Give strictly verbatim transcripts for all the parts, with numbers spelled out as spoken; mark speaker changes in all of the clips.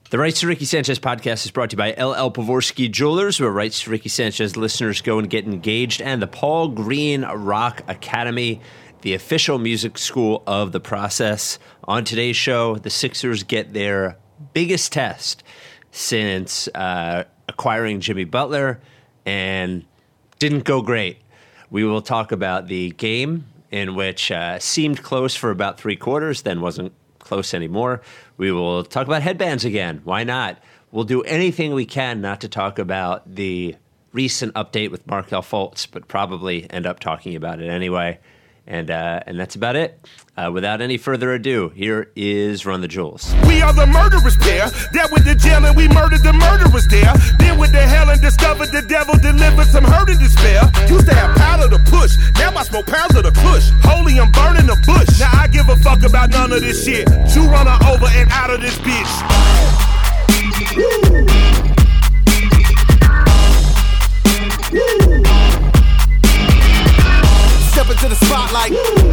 Speaker 1: The Rights to Ricky Sanchez podcast is brought to you by L L Pavorsky Jewelers, where Rights to Ricky Sanchez listeners go and get engaged, and the Paul Green Rock Academy, the official music school of the process. On today's show, the Sixers get their biggest test since uh, acquiring Jimmy Butler, and didn't go great. We will talk about the game in which uh, seemed close for about three quarters, then wasn't close anymore. We will talk about headbands again. Why not? We'll do anything we can not to talk about the recent update with Markelle Fultz, but probably end up talking about it anyway. And uh, and that's about it. Uh, without any further ado, here is Run the Jewels.
Speaker 2: We are the murderers pair. That with the jail and we murdered the murderers there. Then with the hell and discovered the devil delivered some hurt and despair. Used to have powder to push. Now I smoke pounds of the kush. Holy, I'm burning the bush. Now I give a fuck about none of this shit. You run her over and out of this bitch. Woo. Woo. Step into the spotlight.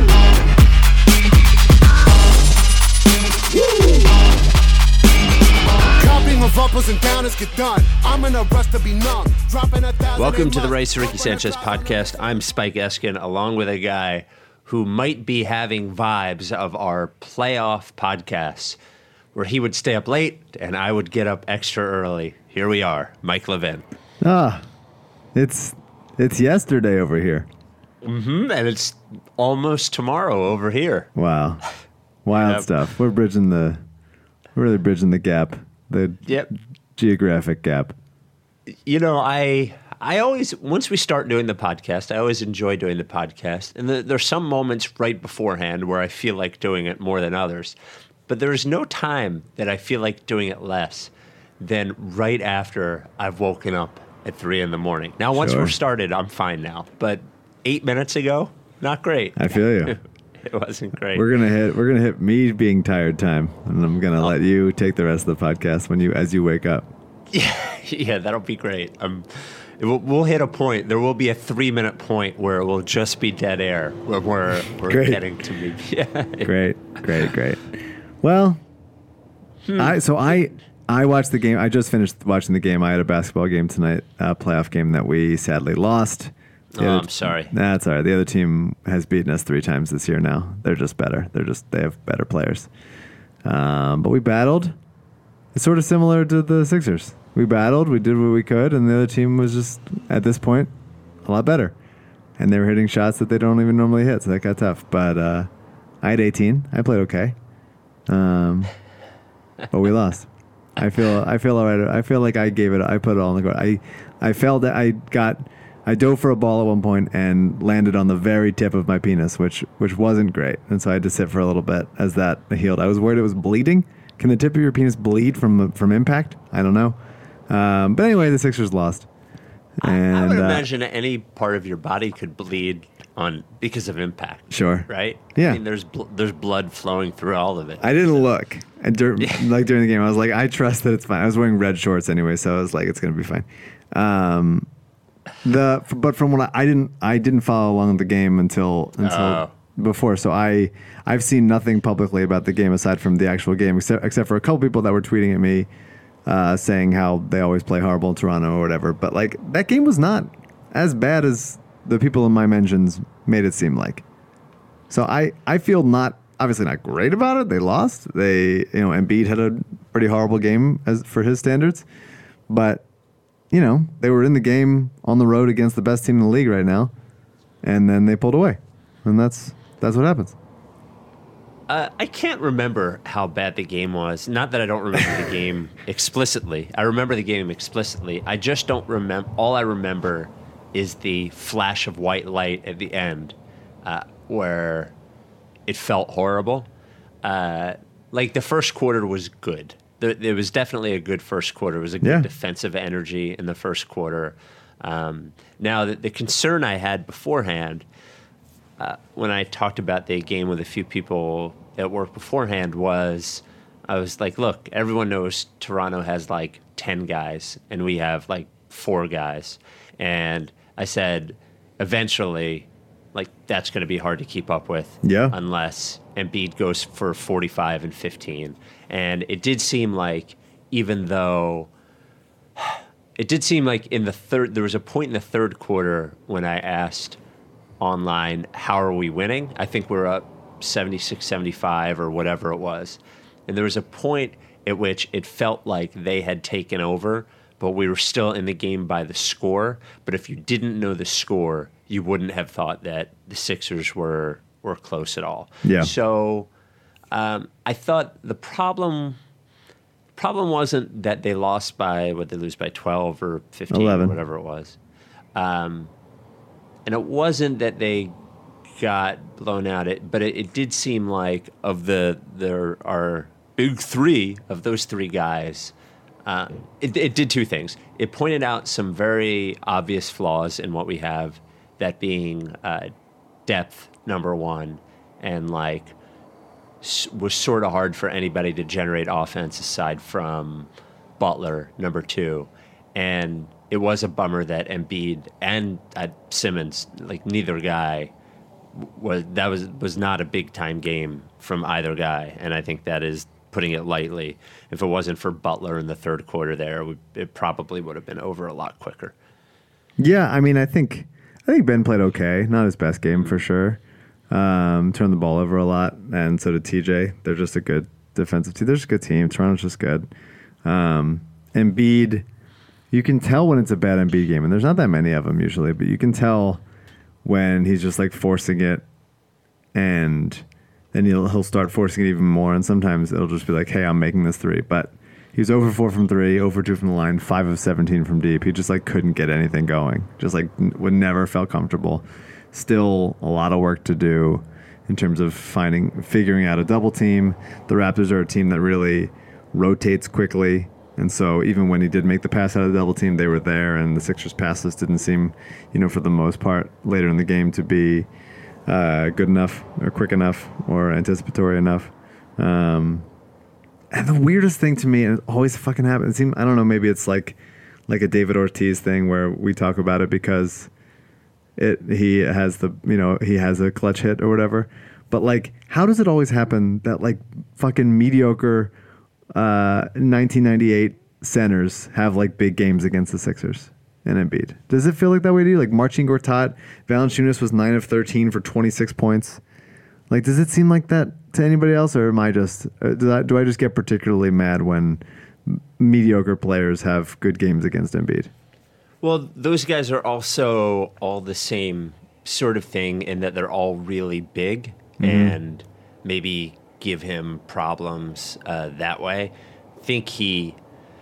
Speaker 2: Copying of uppers and downers get done. I'm in a rush to be numb. Dropping a thousand.
Speaker 1: Welcome to the Rights to Ricky Sanchez podcast. I'm Spike Eskin, along with a guy who might be having vibes of our playoff podcasts, where he would stay up late and I would get up extra early. Here we are, Mike Levin.
Speaker 3: Ah, it's it's yesterday over here.
Speaker 1: Mm-hmm, and it's almost tomorrow over here.
Speaker 3: Wow. Wild yep. stuff. We're bridging the, we're really bridging the gap, the
Speaker 1: yep.
Speaker 3: geographic gap.
Speaker 1: You know, I I always, once we start doing the podcast, I always enjoy doing the podcast. And the, there's some moments right beforehand where I feel like doing it more than others. But there is no time that I feel like doing it less than right after I've woken up at three in the morning. Now, once
Speaker 3: sure.
Speaker 1: we're started, I'm fine now. But eight minutes ago, not great.
Speaker 3: I feel you.
Speaker 1: It wasn't great.
Speaker 3: We're gonna hit. We're gonna hit me being tired time, and I'm gonna oh. let you take the rest of the podcast when you as you wake up.
Speaker 1: Yeah, yeah, that'll be great. Um, it will, we'll hit a point. There will be a three minute point where it will just be dead air when we're we're
Speaker 3: great.
Speaker 1: getting to me. Yeah.
Speaker 3: Great, great, great. Well, hmm. I so I. I watched the game. I just finished watching the game. I had a basketball game tonight, a playoff game that we sadly lost.
Speaker 1: The oh, I'm sorry.
Speaker 3: That's all right. The other team has beaten us three times this year now. They're just better. They're just they have better players. Um, but we battled. It's sort of similar to the Sixers. We battled. We did what we could, and the other team was just, at this point, a lot better. And they were hitting shots that they don't even normally hit, so that got tough. But uh, I had eighteen. I played okay. Um, but we lost. I feel I feel all right. I feel like I gave it. I put it all on the court. I I felt that I got. I dove for a ball at one point and landed on the very tip of my penis, which which wasn't great. And so I had to sit for a little bit as that healed. I was worried it was bleeding. Can the tip of your penis bleed from from impact? I don't know. Um, but anyway, the Sixers lost. And,
Speaker 1: I, I would
Speaker 3: uh,
Speaker 1: imagine any part of your body could bleed on because of impact.
Speaker 3: Sure.
Speaker 1: Right?
Speaker 3: Yeah.
Speaker 1: I mean, there's bl- there's blood flowing through all of it.
Speaker 3: I didn't look. And dur- like during the game, I was like, I trust that it's fine. I was wearing red shorts anyway, so I was like, it's going to be fine. Um, the but from what I, I didn't I didn't follow along the game until until
Speaker 1: oh.
Speaker 3: before, so I I've seen nothing publicly about the game aside from the actual game, except except for a couple people that were tweeting at me uh, saying how they always play horrible in Toronto or whatever. But like that game was not as bad as the people in my mentions made it seem like. So I I feel not obviously not great about it. They lost. They you know Embiid had a pretty horrible game as for his standards, but. You know, they were in the game on the road against the best team in the league right now, and then they pulled away, and that's that's what happens.
Speaker 1: Uh, I can't remember how bad the game was. Not that I don't remember the game explicitly. I remember the game explicitly. I just don't remember. All I remember is the flash of white light at the end, uh, where it felt horrible. Uh, like the first quarter was good. There was definitely a good first quarter. It was a good
Speaker 3: yeah.
Speaker 1: defensive energy in the first quarter. Um, now, the, the concern I had beforehand, uh, when I talked about the game with a few people at work beforehand, was I was like, look, everyone knows Toronto has like ten guys, and we have like four guys. And I said, eventually, like that's going to be hard to keep up with
Speaker 3: yeah.
Speaker 1: unless Embiid goes for forty-five and fifteen. And it did seem like even though it did seem like in the third, there was a point in the third quarter when I asked online, how are we winning? I think we're up seventy-six seventy-five or whatever it was. And there was a point at which it felt like they had taken over, but we were still in the game by the score. But if you didn't know the score, you wouldn't have thought that the Sixers were were close at all.
Speaker 3: Yeah.
Speaker 1: So um, I thought the problem problem wasn't that they lost by, what, they lose by twelve or fifteen
Speaker 3: eleven.
Speaker 1: Or whatever it was. Um, and it wasn't that they got blown out, it, but it, it did seem like of the there are big three of those three guys, uh, it, it did two things. It pointed out some very obvious flaws in what we have, that being uh, depth, number one, and like s- was sort of hard for anybody to generate offense aside from Butler, number two. And it was a bummer that Embiid and uh, Simmons, like neither guy, was that was was not a big time game from either guy, and I think that is putting it lightly. If it wasn't for Butler in the third quarter, there it, would, it probably would have been over a lot quicker.
Speaker 3: Yeah, I mean, I think I think Ben played okay. Not his best game for sure. Um, turned the ball over a lot, and so did T J. They're just a good defensive team. They're just a good team. Toronto's just good. Um, Embiid, you can tell when it's a bad Embiid game, and there's not that many of them usually, but you can tell when he's just like forcing it, and then he'll he'll start forcing it even more, and sometimes it'll just be like, hey, I'm making this three. But he was over four from three, over two from the line, five of seventeen from deep. He just like couldn't get anything going. Just like would never felt comfortable. Still a lot of work to do in terms of finding, figuring out a double team. The Raptors are a team that really rotates quickly. And so even when he did make the pass out of the double team, they were there, and the Sixers' passes didn't seem, you know, for the most part later in the game to be uh, good enough or quick enough or anticipatory enough. Um, and the weirdest thing to me, and it always fucking happens, it seems, I don't know, maybe it's like like a David Ortiz thing where we talk about it because it he has the, you know, he has a clutch hit or whatever. But like, how does it always happen that like fucking mediocre Uh, nineteen ninety-eight centers have like big games against the Sixers and Embiid? Does it feel like that way to you? Like Marcin Gortat, Valanciunas was nine of thirteen for twenty-six points. Like, does it seem like that to anybody else, or am I just uh, do, I, do I just get particularly mad when m- mediocre players have good games against Embiid?
Speaker 1: Well, those guys are also all the same sort of thing in that they're all really big, mm-hmm. and maybe give him problems uh, that way. Think he,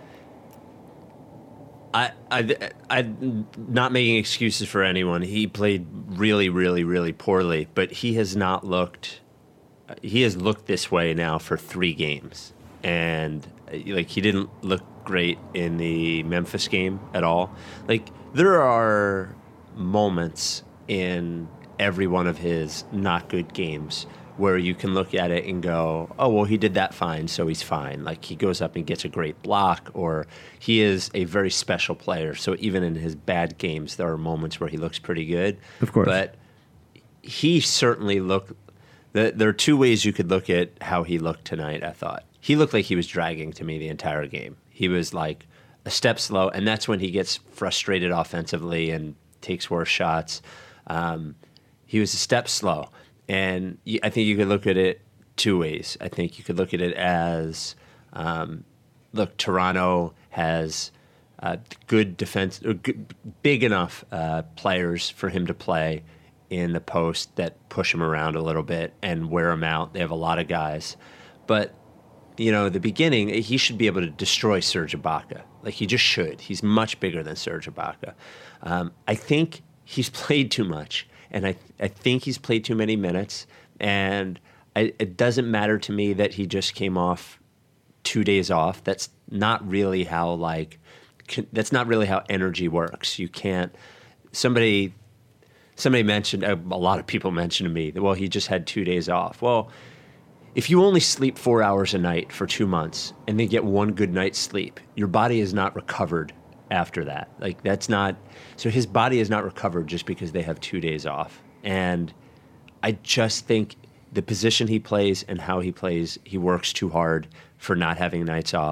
Speaker 1: I, I, I, not making excuses for anyone. He played really, really, really poorly, but he has not looked. He has looked this way now for three games, and like he didn't look great in the Memphis game at all. Like there are moments in every one of his not good games where you can look at it and go, oh, well, he did that fine, so he's fine. Like, he goes up and gets a great block, or he is a very special player. So even in his bad games, there are moments where he looks pretty good.
Speaker 3: Of course.
Speaker 1: But he certainly looked... The, there are two ways you could look at how he looked tonight, I thought. He looked like he was dragging to me the entire game. He was, like, a step slow, and that's when he gets frustrated offensively and takes worse shots. Um, he was a step slow. And I think you could look at it two ways. I think you could look at it as, um, look, Toronto has uh, good defense, or good, big enough uh, players for him to play in the post that push him around a little bit and wear him out. They have a lot of guys. But, you know, the beginning, he should be able to destroy Serge Ibaka. Like, he just should. He's much bigger than Serge Ibaka. Um, I think he's played too much. And I, I think he's played too many minutes, and I, it doesn't matter to me that he just came off two days off. That's not really how like that's not really how energy works. You can't. Somebody somebody mentioned a, a lot of people mentioned to me that, well, he just had two days off. Well, if you only sleep four hours a night for two months and then get one good night's sleep, your body is not recovered after that. Like, that's not, so his body is not recovered just because they have two days off. And I just think the position he plays and how he plays, he works too hard for not having nights off,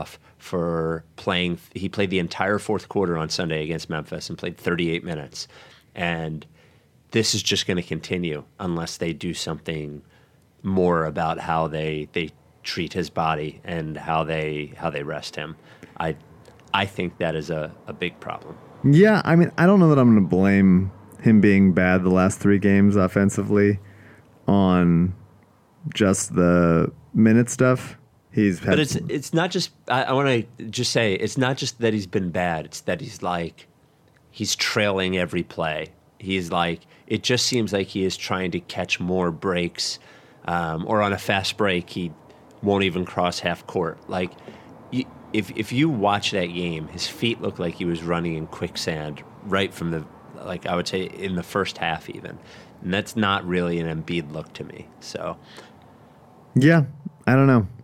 Speaker 1: for playing. He played the entire fourth quarter on Sunday against Memphis and played thirty-eight minutes. And this is just going to continue unless they do something more about how they they treat his body and how they how they rest him. I I think that is a, a big problem.
Speaker 3: Yeah, I mean, I don't know that I'm going to blame him being bad the last three games offensively on just the minute stuff. He's had
Speaker 1: but it's it's not just. I, I want to just say it's not just that he's been bad. It's that he's like he's trailing every play. He's like it just seems like he is trying to catch more breaks, um, or on a fast break he won't even cross half court. Like you, if if you watch that game, his feet look like he was running in quicksand right from the like I would say in the first half even, and that's not really an Embiid look to me. So
Speaker 3: yeah, I don't know.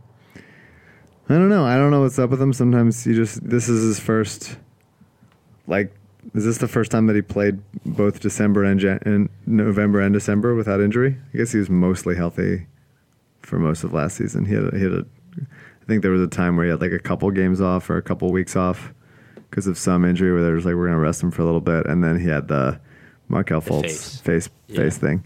Speaker 3: I don't know. I don't know what's up with him. Sometimes you just, this is his first, like, is this the first time that he played both December and, Jan- and November and December without injury? I guess he was mostly healthy for most of last season. He had, a, he had a, I think there was a time where he had like a couple games off or a couple weeks off because of some injury where they was like, we're going to rest him for a little bit. And then he had the Markelle Fultz face, face, yeah. face thing.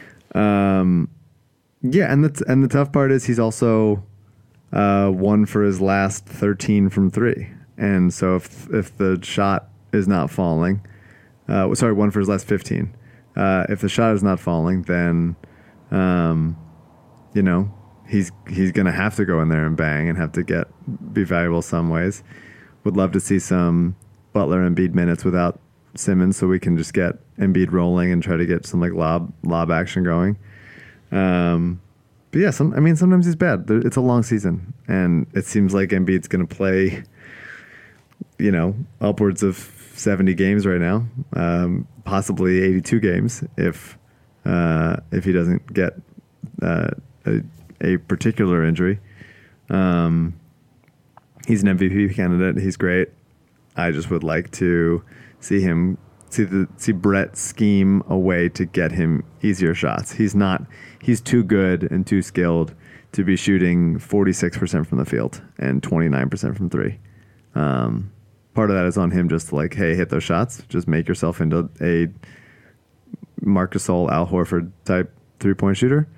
Speaker 3: Um, yeah. And the, and the tough part is he's also, Uh, one for his last thirteen from three, and so if if the shot is not falling, uh, sorry, one for his last fifteen. Uh, if the shot is not falling, then, um, you know, he's he's gonna have to go in there and bang and have to get be valuable some ways. Would love to see some Butler and Embiid minutes without Simmons, so we can just get Embiid rolling and try to get some like lob lob action going. Um. But yeah, some, I mean, sometimes he's bad. It's a long season, and it seems like Embiid's going to play, you know, upwards of seventy games right now, um, possibly eighty-two games if uh, if he doesn't get uh, a, a particular injury. Um, he's an M V P candidate. He's great. I just would like to see him see the see Brett scheme a way to get him easier shots. He's not. He's too good and too skilled to be shooting forty-six percent from the field and twenty-nine percent from three. Um, part of that is on him just to like, hey, hit those shots. Just make yourself into a Marc Gasol, Al Horford type three-point shooter.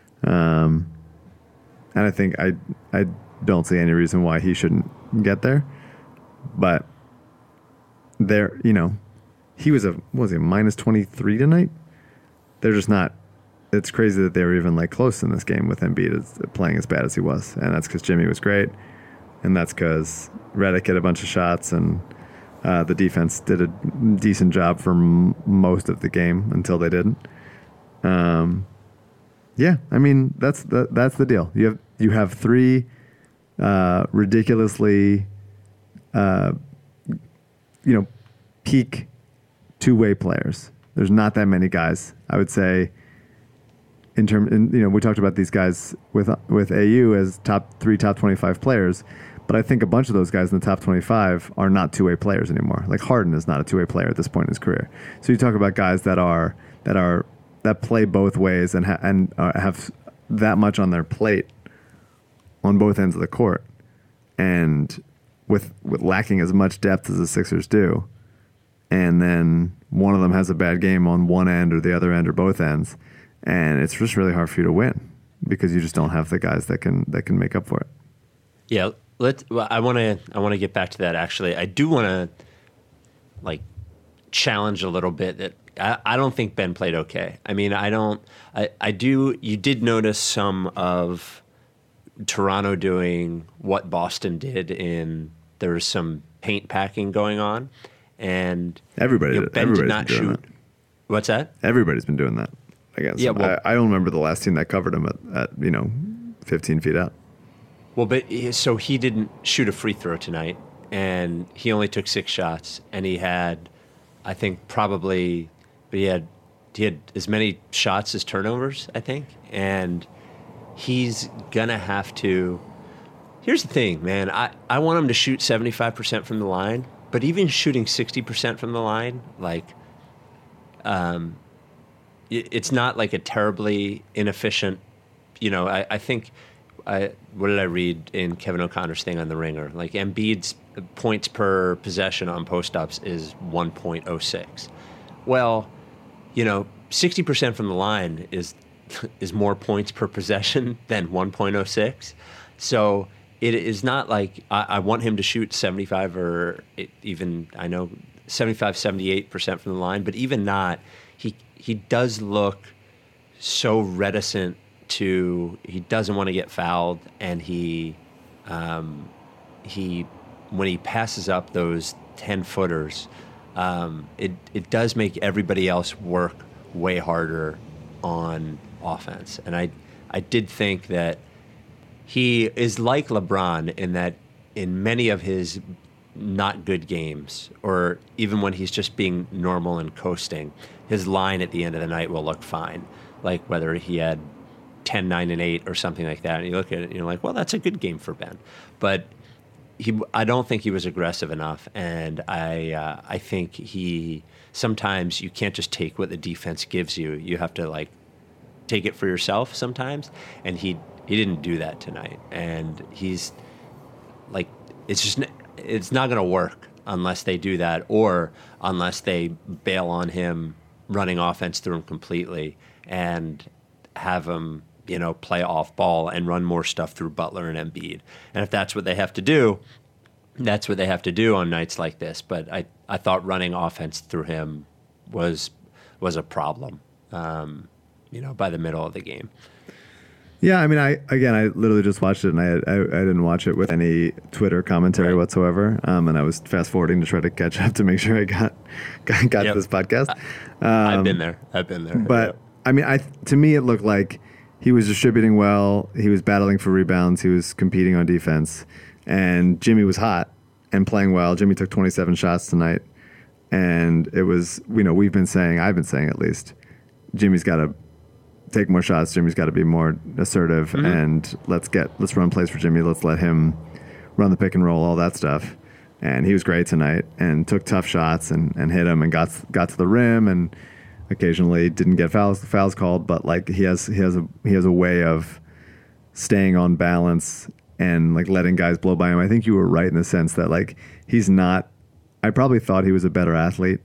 Speaker 3: Um, and I think I I don't see any reason why he shouldn't get there. But there, you know, he was a, what was he, minus twenty-three tonight? They're just not. It's crazy that they were even like close in this game with Embiid as, playing as bad as he was, and that's because Jimmy was great, and that's because Redick hit a bunch of shots, and uh, the defense did a decent job for m- most of the game until they didn't. Um, yeah, I mean that's the that's the deal. You have you have three uh, ridiculously, uh, you know, peak two-way players. There's not that many guys. I would say. In term, in, you know, we talked about these guys with with A U as top three, top twenty-five players, but I think a bunch of those guys in the top twenty-five are not two-way players anymore. Like Harden is not a two-way player at this point in his career. So you talk about guys that are that are that play both ways and ha- and uh, have that much on their plate on both ends of the court, and with with lacking as much depth as the Sixers do, and then one of them has a bad game on one end or the other end or both ends. And it's just really hard for you to win because you just don't have the guys that can that can make up for it.
Speaker 1: Yeah, let well, I want to I want to get back to that. Actually, I do want to like challenge a little bit that I, I don't think Ben played okay. I mean, I don't. I, I do. You did notice some of Toronto doing what Boston did in there was some paint packing going on, and
Speaker 3: everybody
Speaker 1: you know, Ben
Speaker 3: everybody's
Speaker 1: did not
Speaker 3: been doing
Speaker 1: shoot.
Speaker 3: That.
Speaker 1: What's that?
Speaker 3: Everybody's been doing that against
Speaker 1: yeah,
Speaker 3: him.
Speaker 1: well,
Speaker 3: I, I don't remember the last team that covered him at, at you know fifteen feet out.
Speaker 1: Well, but so he didn't shoot a free throw tonight, and he only took six shots, and he had, I think, probably, but he had he had as many shots as turnovers, I think, and he's gonna have to. Here's the thing, man. I, I want him to shoot seventy-five percent from the line, but even shooting sixty percent from the line, like, um, it, it's not like a terribly inefficient. You know, I, I think I what did I read in Kevin O'Connor's thing on The Ringer? Like Embiid's points per possession on post-ups is one point oh six. Well, you know, sixty percent from the line is is more points per possession than one point oh six. So it is not like I, I want him to shoot seventy-five or it, even, I know, seventy-five, seventy-eight percent from the line, but even not, he he does look so reticent to, he doesn't want to get fouled, and he, um, he when he passes up those ten-footers, um, it, it does make everybody else work way harder on offense. And I I did think that he is like LeBron in that in many of his not good games, or even when he's just being normal and coasting, his line at the end of the night will look fine. Like whether he had ten, nine, and eight or something like that. And you look at it and you're like, well, that's a good game for Ben. But he, I don't think he was aggressive enough. And I, uh, I think he, sometimes you can't just take what the defense gives you. You have to like take it for yourself sometimes. And he, he didn't do that tonight. And he's like, it's just, it's not going to work unless they do that, or unless they bail on him running offense through him completely and have him, you know, play off ball and run more stuff through Butler and Embiid. And if that's what they have to do, that's what they have to do on nights like this. But I, I thought running offense through him was was a problem, um, you know, by the middle of the game.
Speaker 3: Yeah, I mean, I again, I literally just watched it, and I I, I didn't watch it with any Twitter commentary right. whatsoever. Um, and I was fast forwarding to try to catch up to make sure I got got, got
Speaker 1: yep.
Speaker 3: this podcast. Um,
Speaker 1: I've been there. I've been there.
Speaker 3: But
Speaker 1: yep.
Speaker 3: I mean, I to me, it looked like he was distributing well. He was battling for rebounds. He was competing on defense, and Jimmy was hot and playing well. Jimmy took twenty-seven shots tonight, and it was, you know, we've been saying, I've been saying at least, Jimmy's got to take more shots. Jimmy's got to be more assertive, mm-hmm. and let's get let's run plays for Jimmy. Let's let him run the pick and roll, all that stuff. And he was great tonight, and took tough shots and, and hit them, and got got to the rim, and occasionally didn't get fouls fouls called. But like he has he has a he has a way of staying on balance and like letting guys blow by him. I think you were right in the sense that like he's not. I probably thought he was a better athlete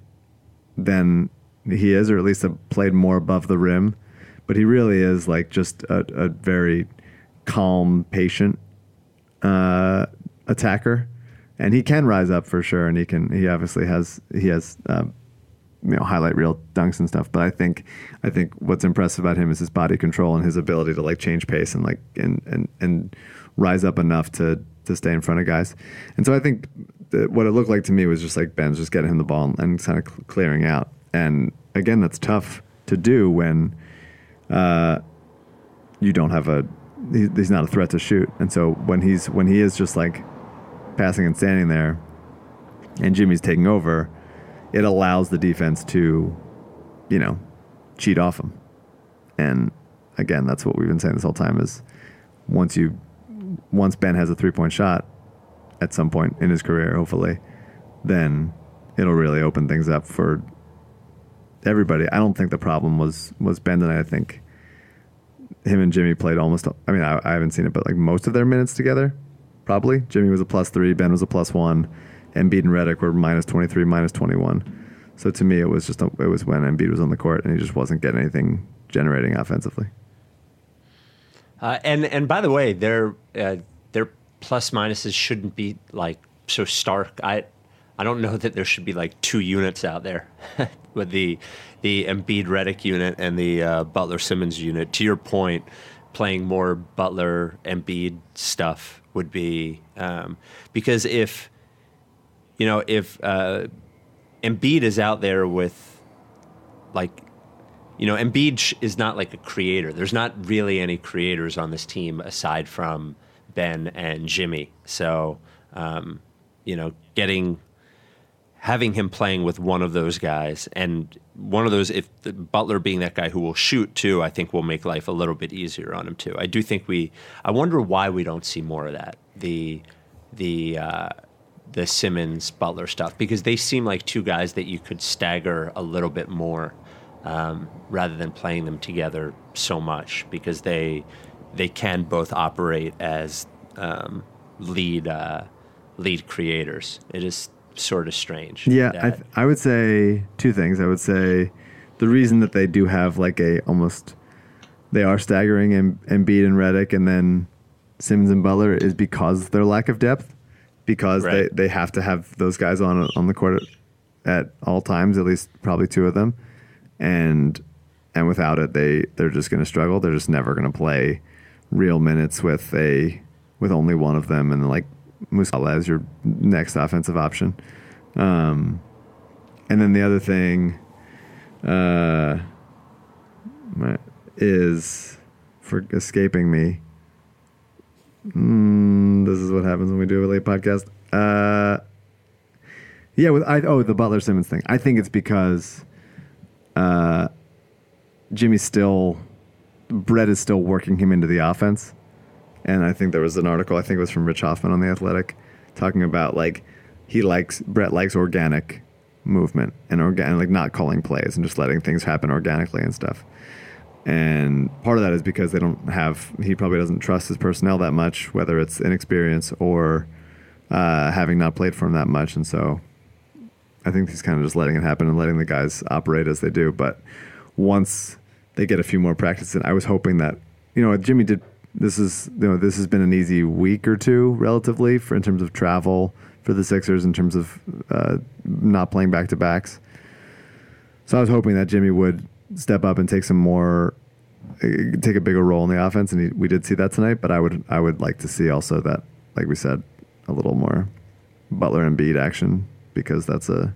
Speaker 3: than he is, or at least played more above the rim. But he really is like just a, a very calm, patient uh, attacker, and he can rise up for sure. And he can. He obviously has. He has uh, you know highlight reel dunks and stuff. But I think I think what's impressive about him is his body control and his ability to like change pace and like and and, and rise up enough to to stay in front of guys. And so I think that what it looked like to me was just like Ben's just getting him the ball and kind of clearing out. And again, that's tough to do when. Uh, you don't have a he, he's not a threat to shoot, and so when he's when he is just like passing and standing there, and Jimmy's taking over, it allows the defense to, you know, cheat off him. And again, that's what we've been saying this whole time is once you once Ben has a three point shot at some point in his career, hopefully, then it'll really open things up for everybody. I don't think the problem was was Ben tonight. I think him and Jimmy played almost, I mean, I, I haven't seen it, but like most of their minutes together, probably. Jimmy was a plus three, Ben was a plus one, Embiid and Redick were minus twenty-three, minus twenty-one. So to me, it was just, a, it was when Embiid was on the court and he just wasn't getting anything generating offensively.
Speaker 1: Uh, and and by the way, their uh, their plus minuses shouldn't be like so stark. I I don't know that there should be like two units out there with the the Embiid Redick unit and the uh, Butler Simmons unit. To your point, playing more Butler Embiid stuff would be um, because if you know if uh, Embiid is out there with like you know Embiid is not like a creator. There's not really any creators on this team aside from Ben and Jimmy. So um, you know getting. Having him playing with one of those guys, and one of those, if the Butler being that guy who will shoot too, I think will make life a little bit easier on him too. I do think we. I wonder why we don't see more of that. The the uh, the Simmons Butler stuff, because they seem like two guys that you could stagger a little bit more um, rather than playing them together so much, because they they can both operate as um, lead uh, lead creators. It is sort of strange.
Speaker 3: Yeah, I, th- I would say two things. I would say the reason that they do have like a almost they are staggering em- Embiid and Redick and then Simmons and Butler is because of their lack of depth, because right. they, they have to have those guys on on the court at all times, at least probably two of them, and and without it they they're just going to struggle. They're just never going to play real minutes with a with only one of them, and like Muscala as your next offensive option. Um, and then the other thing uh, is for escaping me. Mm, this is what happens when we do a late podcast. Uh, yeah, with I oh the Butler Simmons thing. I think it's because uh, Jimmy's still Brett is still working him into the offense. And I think there was an article, I think it was from Rich Hoffman on The Athletic, talking about like he likes Brett likes organic movement and organ like not calling plays and just letting things happen organically and stuff. And part of that is because they don't have he probably doesn't trust his personnel that much, whether it's inexperience or uh, having not played for him that much. And so I think he's kind of just letting it happen and letting the guys operate as they do. But once they get a few more practices, and I was hoping that you know Jimmy did. This is you know this has been an easy week or two relatively for in terms of travel for the Sixers in terms of uh, not playing back to backs. So I was hoping that Jimmy would step up and take some more, uh, take a bigger role in the offense, and he, we did see that tonight. But I would I would like to see also that, like we said, a little more Butler and Embiid action because that's a.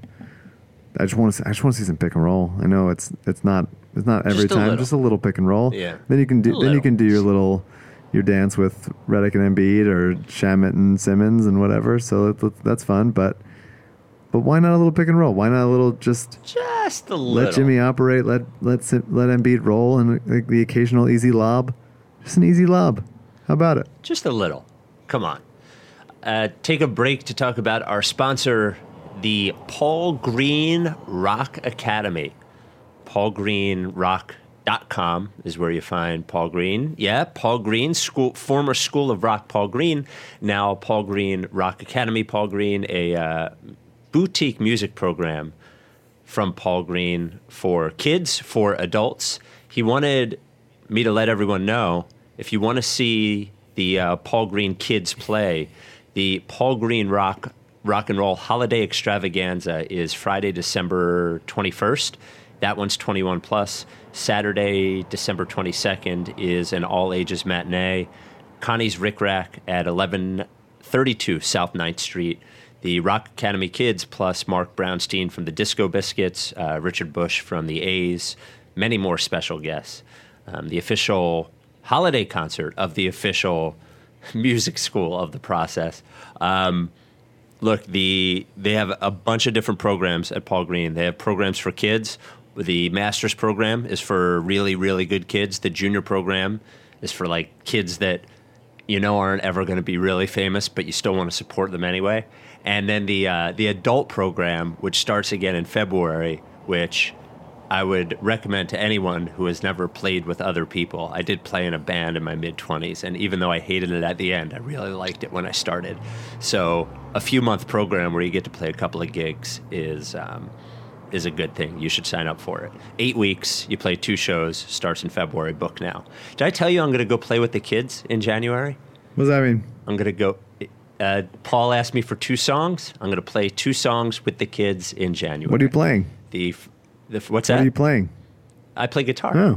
Speaker 3: I just want to I just want to see some pick and roll. I know it's it's not it's not every
Speaker 1: just
Speaker 3: time,
Speaker 1: little.
Speaker 3: just a little pick and roll.
Speaker 1: Yeah.
Speaker 3: Then you can do then you can do your little. Your dance with Redick and Embiid or Shamet and Simmons and whatever. So that's, that's fun, but but why not a little pick and roll? Why not a little just
Speaker 1: just a little
Speaker 3: let Jimmy operate, let let let Embiid roll, and like the occasional easy lob, just an easy lob. How about it?
Speaker 1: Just a little. Come on. Uh, take a break to talk about our sponsor, the Paul Green Rock Academy. Paul Green Rock. Dot com is where you find Paul Green. Yeah, Paul Green, school, former School of Rock Paul Green, now Paul Green Rock Academy Paul Green, a uh, boutique music program from Paul Green for kids, for adults. He wanted me to let everyone know, if you want to see the uh, Paul Green kids play, the Paul Green Rock Rock and Roll Holiday Extravaganza is Friday, December twenty-first. That one's twenty-one plus. Saturday, December twenty-second, is an all-ages matinee. Connie's Rick Rack at eleven thirty-two South ninth Street. The Rock Academy Kids plus Mark Brownstein from the Disco Biscuits, uh, Richard Bush from the A's, many more special guests. Um, the official holiday concert of the official music school of the process. Um, look, the they have a bunch of different programs at Paul Green. They have programs for kids. The master's program is for really, really good kids. The junior program is for like kids that you know aren't ever going to be really famous, but you still want to support them anyway. And then the uh, the adult program, which starts again in February, which I would recommend to anyone who has never played with other people. I did play in a band in my mid-twenties, and even though I hated it at the end, I really liked it when I started. So a few-month program where you get to play a couple of gigs is... Um, is a good thing. You should sign up for it. Eight weeks, you play two shows, starts in February, book now. Did I tell you I'm going to go play with the kids in January?
Speaker 3: What does that mean?
Speaker 1: I'm going to go, uh, Paul asked me for two songs. I'm going to play two songs with the kids in January.
Speaker 3: What are you playing?
Speaker 1: The, the What's
Speaker 3: that?
Speaker 1: What
Speaker 3: are you playing?
Speaker 1: I play guitar.
Speaker 3: Oh.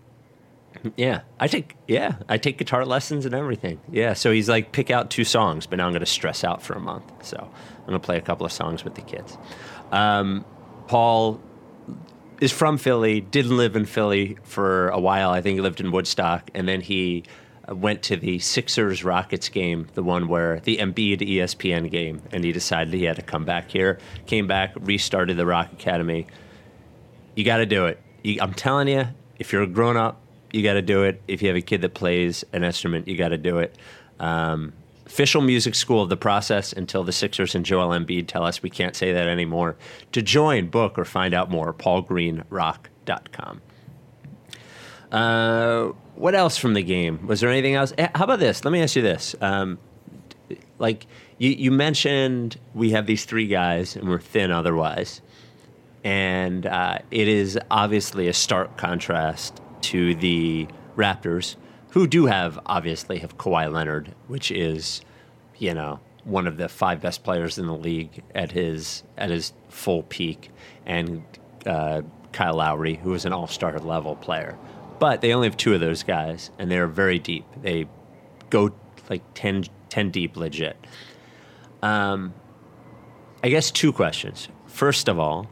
Speaker 1: Yeah, I take, yeah, I take guitar lessons and everything. Yeah, so he's like, pick out two songs, but now I'm going to stress out for a month. So I'm going to play a couple of songs with the kids. Um, Paul is from Philly, didn't live in Philly for a while. I think he lived in Woodstock. And then he went to the Sixers-Rockets game, the one where the Embiid E S P N game, and he decided he had to come back here. Came back, restarted the Rock Academy. You got to do it. You, I'm telling you, if you're a grown-up, you got to do it. If you have a kid that plays an instrument, you got to do it. Um, official music school of the process until the Sixers and Joel Embiid tell us we can't say that anymore. To join, book, or find out more, paul green rock dot com. Uh, what else from the game? Was there anything else? Eh, How about this? Let me ask you this. Um, like you, you mentioned, we have these three guys and we're thin otherwise, and uh, it is obviously a stark contrast to the Raptors, who do have obviously have Kawhi Leonard, which is, you know, one of the five best players in the league at his at his full peak, and uh, Kyle Lowry, who is an all-star level player. But they only have two of those guys, and they're very deep. They go like ten, ten deep legit. Um, I guess two questions. First of all,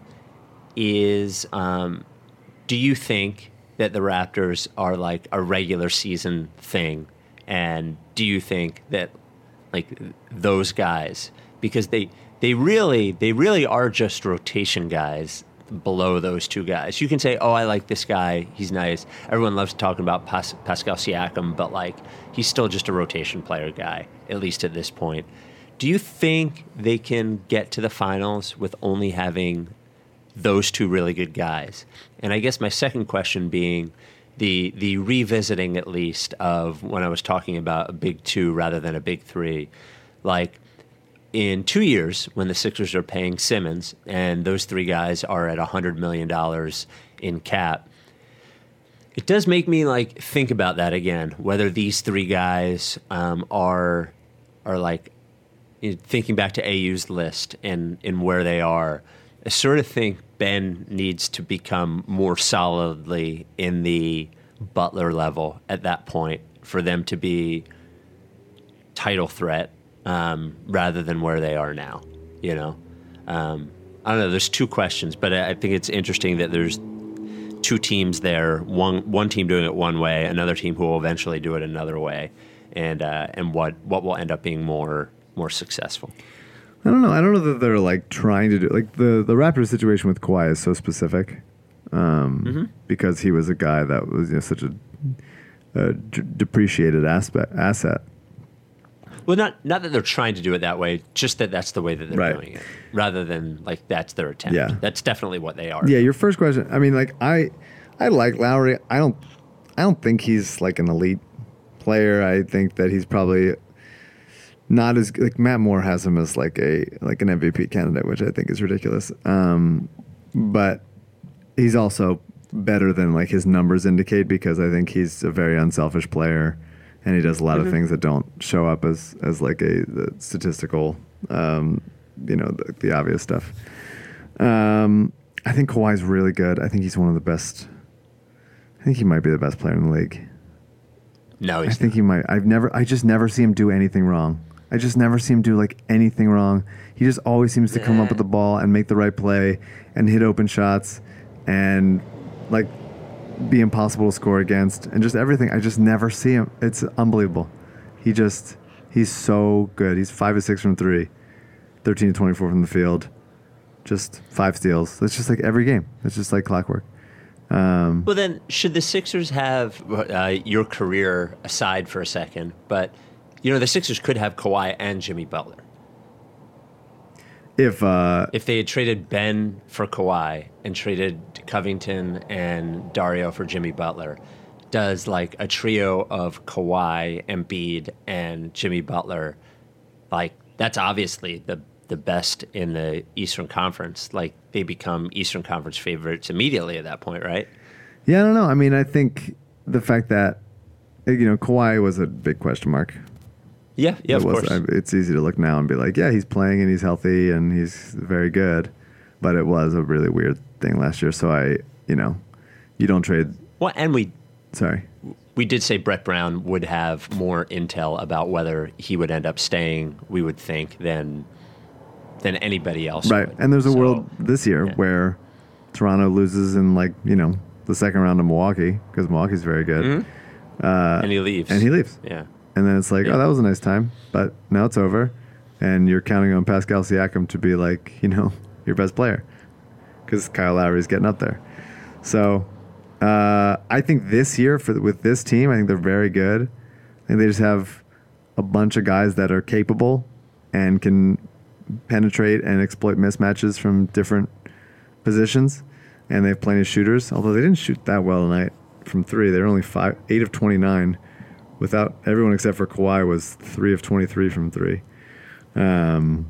Speaker 1: is um, do you think that the Raptors are like a regular season thing? And do you think that like those guys, because they they really they really are just rotation guys below those two guys. You can say, oh, I like this guy, he's nice. Everyone loves talking about Pas- Pascal Siakam, but like he's still just a rotation player guy, at least at this point. Do you think they can get to the finals with only having those two really good guys? And I guess my second question being the the revisiting, at least, of when I was talking about a big two rather than a big three. Like, in two years, when the Sixers are paying Simmons and those three guys are at one hundred million dollars in cap, it does make me like think about that again, whether these three guys um, are are like, you know, thinking back to A U's list and, and where they are. I sort of think Ben needs to become more solidly in the Butler level at that point for them to be title threat, um, rather than where they are now. You know, um, I don't know. There's two questions, but I think it's interesting that there's two teams there. One one team doing it one way, another team who will eventually do it another way, and uh, and what what will end up being more more successful.
Speaker 3: I don't know. I don't know that they're like trying to do like the the Raptors situation with Kawhi is so specific, um, mm-hmm. because he was a guy that was, you know, such a, a d- depreciated aspect asset.
Speaker 1: Well, not not that they're trying to do it that way, just that that's the way that they're
Speaker 3: right.
Speaker 1: doing it, rather than like that's their attempt.
Speaker 3: Yeah.
Speaker 1: That's definitely what they are.
Speaker 3: Yeah, your first question. I mean, like I, I like Lowry. I don't, I don't think he's like an elite player. I think that he's probably not as like Matt Moore has him as like a like an M V P candidate, which I think is ridiculous. Um, but he's also better than like his numbers indicate, because I think he's a very unselfish player, and he does a lot mm-hmm. of things that don't show up as as like a the statistical, um, you know, the, the obvious stuff. Um, I think Kawhi's really good. I think he's one of the best. I think he might be the best player in the league.
Speaker 1: No, he's
Speaker 3: I think
Speaker 1: not.
Speaker 3: he might. I've never. I just never see him do anything wrong. I just never see him do like anything wrong. He just always seems to come up with the ball and make the right play and hit open shots and like be impossible to score against and just everything. I just never see him. It's unbelievable. He just, he's so good. He's five of six from three, thirteen to twenty-four from the field, just five steals. That's just like every game. It's just like clockwork. Um,
Speaker 1: well, then, should the Sixers have uh, your career aside for a second? But, you know, the Sixers could have Kawhi and Jimmy Butler.
Speaker 3: If uh,
Speaker 1: if they had traded Ben for Kawhi and traded Covington and Dario for Jimmy Butler, does like a trio of Kawhi, Embiid, and Jimmy Butler, like that's obviously the the best in the Eastern Conference. Like they become Eastern Conference favorites immediately at that point, right?
Speaker 3: Yeah, I don't know. I mean, I think the fact that, you know, Kawhi was a big question mark.
Speaker 1: Yeah, yeah,
Speaker 3: it
Speaker 1: of
Speaker 3: was,
Speaker 1: course.
Speaker 3: I, it's easy to look now and be like, yeah, he's playing and he's healthy and he's very good. But it was a really weird thing last year. So I, you know, you don't trade.
Speaker 1: Well, and we,
Speaker 3: sorry,
Speaker 1: we did say Brett Brown would have more intel about whether he would end up staying, we would think, than than anybody else.
Speaker 3: Right.
Speaker 1: would.
Speaker 3: And there's a
Speaker 1: So,
Speaker 3: world this year
Speaker 1: yeah.
Speaker 3: where Toronto loses in, like, you know, the second round of Milwaukee, because Milwaukee's very good.
Speaker 1: Mm-hmm.
Speaker 3: Uh,
Speaker 1: and he leaves.
Speaker 3: And he leaves.
Speaker 1: Yeah.
Speaker 3: And then it's like,
Speaker 1: Yeah.
Speaker 3: oh, that was a nice time, but now it's over. And you're counting on Pascal Siakam to be like, you know, your best player, because Kyle Lowry's getting up there. So uh, I think this year for with this team, I think they're very good. I think they just have a bunch of guys that are capable and can penetrate and exploit mismatches from different positions. And they have plenty of shooters, although they didn't shoot that well tonight from three. They were only five, eight of twenty-nine. Without everyone except for Kawhi was three of twenty-three from three. Um,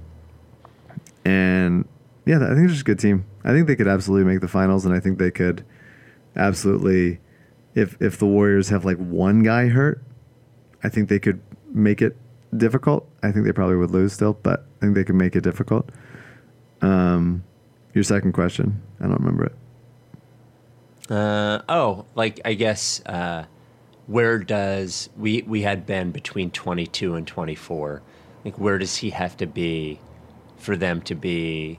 Speaker 3: and yeah, I think it's just a good team. I think they could absolutely make the finals, and I think they could absolutely, if if the Warriors have like one guy hurt, I think they could make it difficult. I think they probably would lose still, but I think they could make it difficult. Um, your second question, I don't remember it.
Speaker 1: Uh, oh, like I guess uh, where does we we had Ben between twenty-two and twenty-four? Like where does he have to be for them to be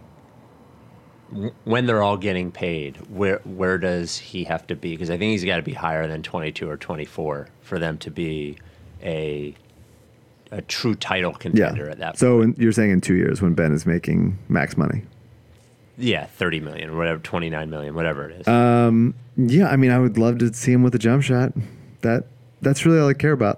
Speaker 1: when they're all getting paid? Where where does he have to be? Because I think he's got to be higher than twenty-two or twenty-four for them to be a a true title contender
Speaker 3: yeah.
Speaker 1: at that
Speaker 3: so
Speaker 1: point.
Speaker 3: So you're saying in two years when Ben is making max money?
Speaker 1: Yeah, thirty million or whatever, twenty-nine million, whatever it is.
Speaker 3: Um, yeah, I mean, I would love to see him with a jump shot. That that's really all I care about.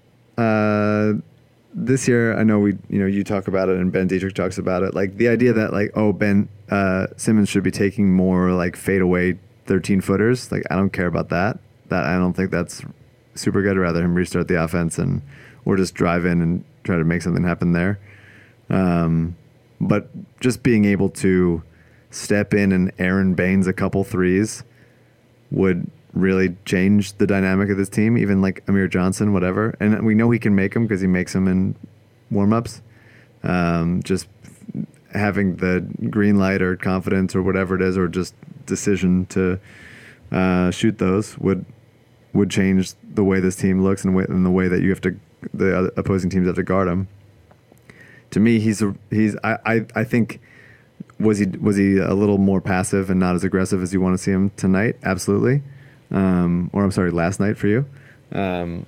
Speaker 3: Uh, this year, I know we, you know, you talk about it and Ben Dietrich talks about it. Like the idea that like, oh, Ben uh, Simmons should be taking more like fadeaway thirteen footers. Like I don't care about that. That I don't think that's super good. I'd rather him restart the offense and or just drive in and try to make something happen there. Um, but just being able to step in and Aaron Baines a couple threes would really change the dynamic of this team. Even like Amir Johnson, whatever. And we know he can make them because he makes them in warm-ups. Um, just having the green light or confidence or whatever it is, or just decision to uh, shoot those would would change the way this team looks and, and the way that you have to, the other opposing teams have to guard him. To me, he's a, he's I, I, I think. Was he was he a little more passive and not as aggressive as you want to see him tonight? Absolutely. Um, or I'm sorry, last night for you. Um,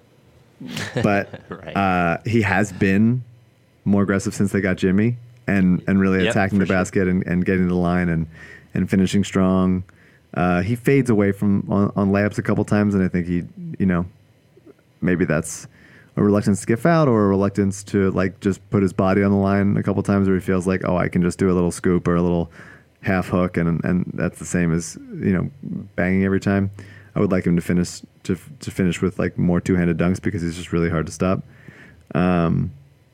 Speaker 3: but
Speaker 1: right.
Speaker 3: uh, he has been more aggressive since they got Jimmy and, and really
Speaker 1: yep,
Speaker 3: attacking the
Speaker 1: sure.
Speaker 3: basket and, and getting to the line and, and finishing strong. Uh, he fades away from on, on layups a couple times, and I think he, you know, maybe that's a reluctance to get fouled or a reluctance to like just put his body on the line a couple times where he feels like, oh, I can just do a little scoop or a little half hook, and and that's the same as, you know, banging every time. I would like him to finish to to finish with like more two-handed dunks because he's just really hard to stop. Um,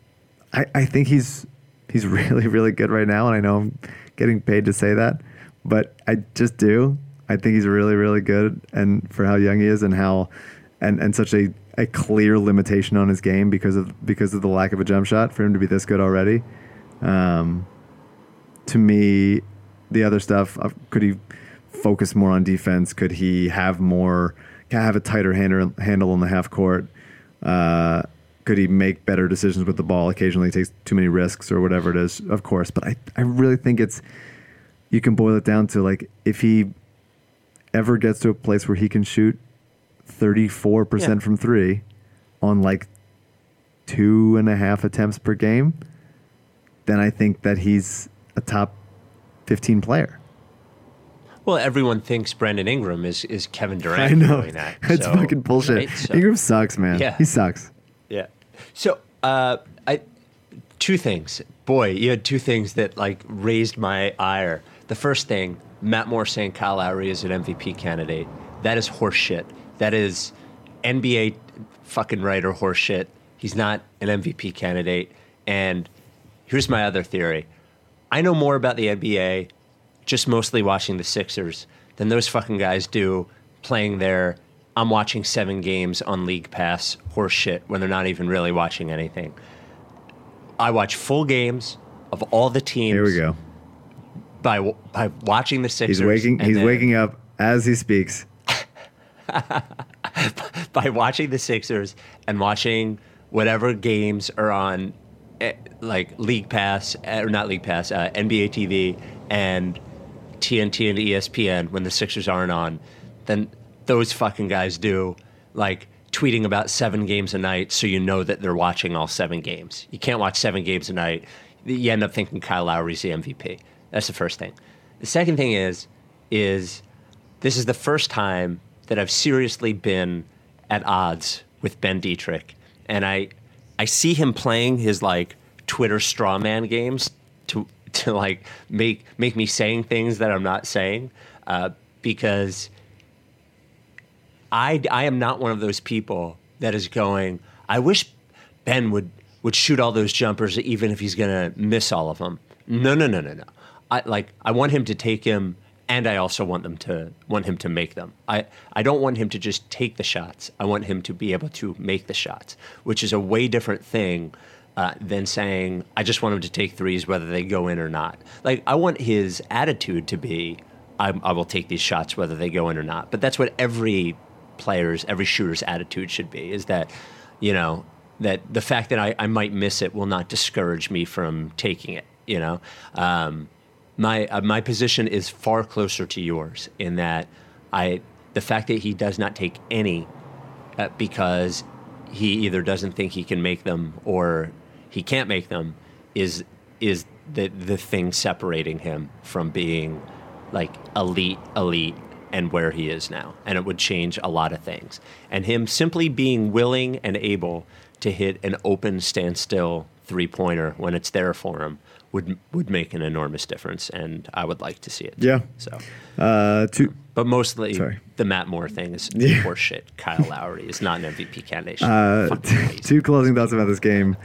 Speaker 3: I I think he's he's really really good right now, and I know I'm getting paid to say that, but I just do. I think he's really really good, and for how young he is and how and and such a a clear limitation on his game because of because of the lack of a jump shot for him to be this good already. Um, to me, the other stuff, uh, could he focus more on defense? Could he have more, have a tighter handle, handle on the half court? Uh, could he make better decisions with the ball? Occasionally he takes too many risks or whatever it is, of course. But I, I really think it's, you can boil it down to like, if he ever gets to a place where he can shoot thirty-four percent
Speaker 1: yeah.
Speaker 3: from three on like two and a half attempts per game, then I think that he's a top fifteen player.
Speaker 1: Well, everyone thinks Brandon Ingram is, is Kevin Durant
Speaker 3: I know.
Speaker 1: doing that.
Speaker 3: That's
Speaker 1: so,
Speaker 3: fucking bullshit.
Speaker 1: Right? So,
Speaker 3: Ingram sucks, man.
Speaker 1: Yeah.
Speaker 3: He sucks.
Speaker 1: Yeah. So, uh, I two things. Boy, you had two things that like raised my ire. The first thing, Matt Moore saying Kyle Lowry is an M V P candidate. That is horseshit. That is N B A fucking writer horseshit. He's not an M V P candidate. And here's my other theory. I know more about the N B A just mostly watching the Sixers than those fucking guys do playing their I'm watching seven games on League Pass horseshit when they're not even really watching anything. I watch full games of all the teams.
Speaker 3: Here we go.
Speaker 1: By by watching the Sixers.
Speaker 3: He's waking. He's
Speaker 1: then,
Speaker 3: waking up as he speaks.
Speaker 1: by watching the Sixers and watching whatever games are on, eh, like League Pass or not League Pass, uh, N B A T V and T N T and E S P N when the Sixers aren't on, then those fucking guys do like tweeting about seven games a night, so you know that they're watching all seven games. You can't watch seven games a night. You end up thinking Kyle Lowry's the M V P. That's the first thing. The second thing is, is this is the first time that I've seriously been at odds with Ben Dietrich. And I I see him playing his like Twitter straw man games to to like make make me saying things that I'm not saying, uh, because I, I am not one of those people that is going, I wish Ben would, would shoot all those jumpers even if he's going to miss all of them. No, no, no, no, no. I like I want him to take him, and I also want them to want him to make them. I, I don't want him to just take the shots. I want him to be able to make the shots, which is a way different thing uh, than saying I just want him to take threes whether they go in or not. Like I want his attitude to be I, I will take these shots whether they go in or not. But that's what every player's, every shooter's attitude should be, is that, you know, that the fact that I, I might miss it will not discourage me from taking it, you know. Um, my uh, my position is far closer to yours in that I the fact that he does not take any uh, because he either doesn't think he can make them or he can't make them is is the the thing separating him from being like elite, elite, and where he is now. And it would change a lot of things. And him simply being willing and able to hit an open standstill three-pointer when it's there for him would would make an enormous difference, and I would like to see it.
Speaker 3: Yeah.
Speaker 1: So,
Speaker 3: uh, two,
Speaker 1: but mostly
Speaker 3: sorry.
Speaker 1: the Matt Moore thing is
Speaker 3: yeah.
Speaker 1: horseshit. Kyle Lowry is not an M V P candidate.
Speaker 3: Uh, t- two closing thoughts about this game.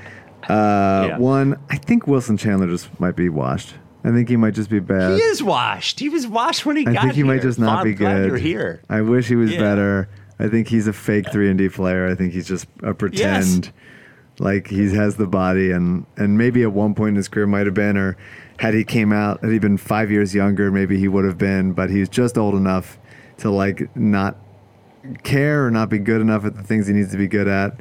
Speaker 3: Uh, yeah. One, I think Wilson Chandler just might be washed. I think he might just be bad.
Speaker 1: He is washed. He was washed when he
Speaker 3: I
Speaker 1: got here.
Speaker 3: I think he
Speaker 1: here.
Speaker 3: might just not
Speaker 1: I'm
Speaker 3: be
Speaker 1: glad
Speaker 3: good.
Speaker 1: You're here.
Speaker 3: I wish he was
Speaker 1: yeah.
Speaker 3: better. I think he's a fake three and D player. I think he's just a pretend.
Speaker 1: Yes.
Speaker 3: Like he has the body, and, and maybe at one point in his career might have been, or had he came out, had he been five years younger, maybe he would have been, but he's just old enough to like not care or not be good enough at the things he needs to be good at.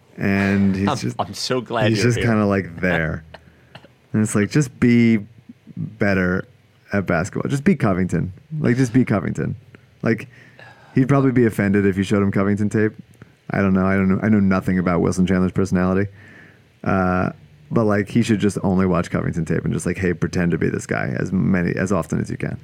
Speaker 3: And he's
Speaker 1: I'm,
Speaker 3: just,
Speaker 1: I'm so glad
Speaker 3: he's
Speaker 1: you're
Speaker 3: just kind of like there. And it's like, just be better at basketball. Just be Covington. Like, just be Covington. Like, he'd probably be offended if you showed him Covington tape. I don't know. I don't know. I know nothing about Wilson Chandler's personality. Uh, but like, he should just only watch Covington tape and just like, hey, pretend to be this guy as many, as often as you can.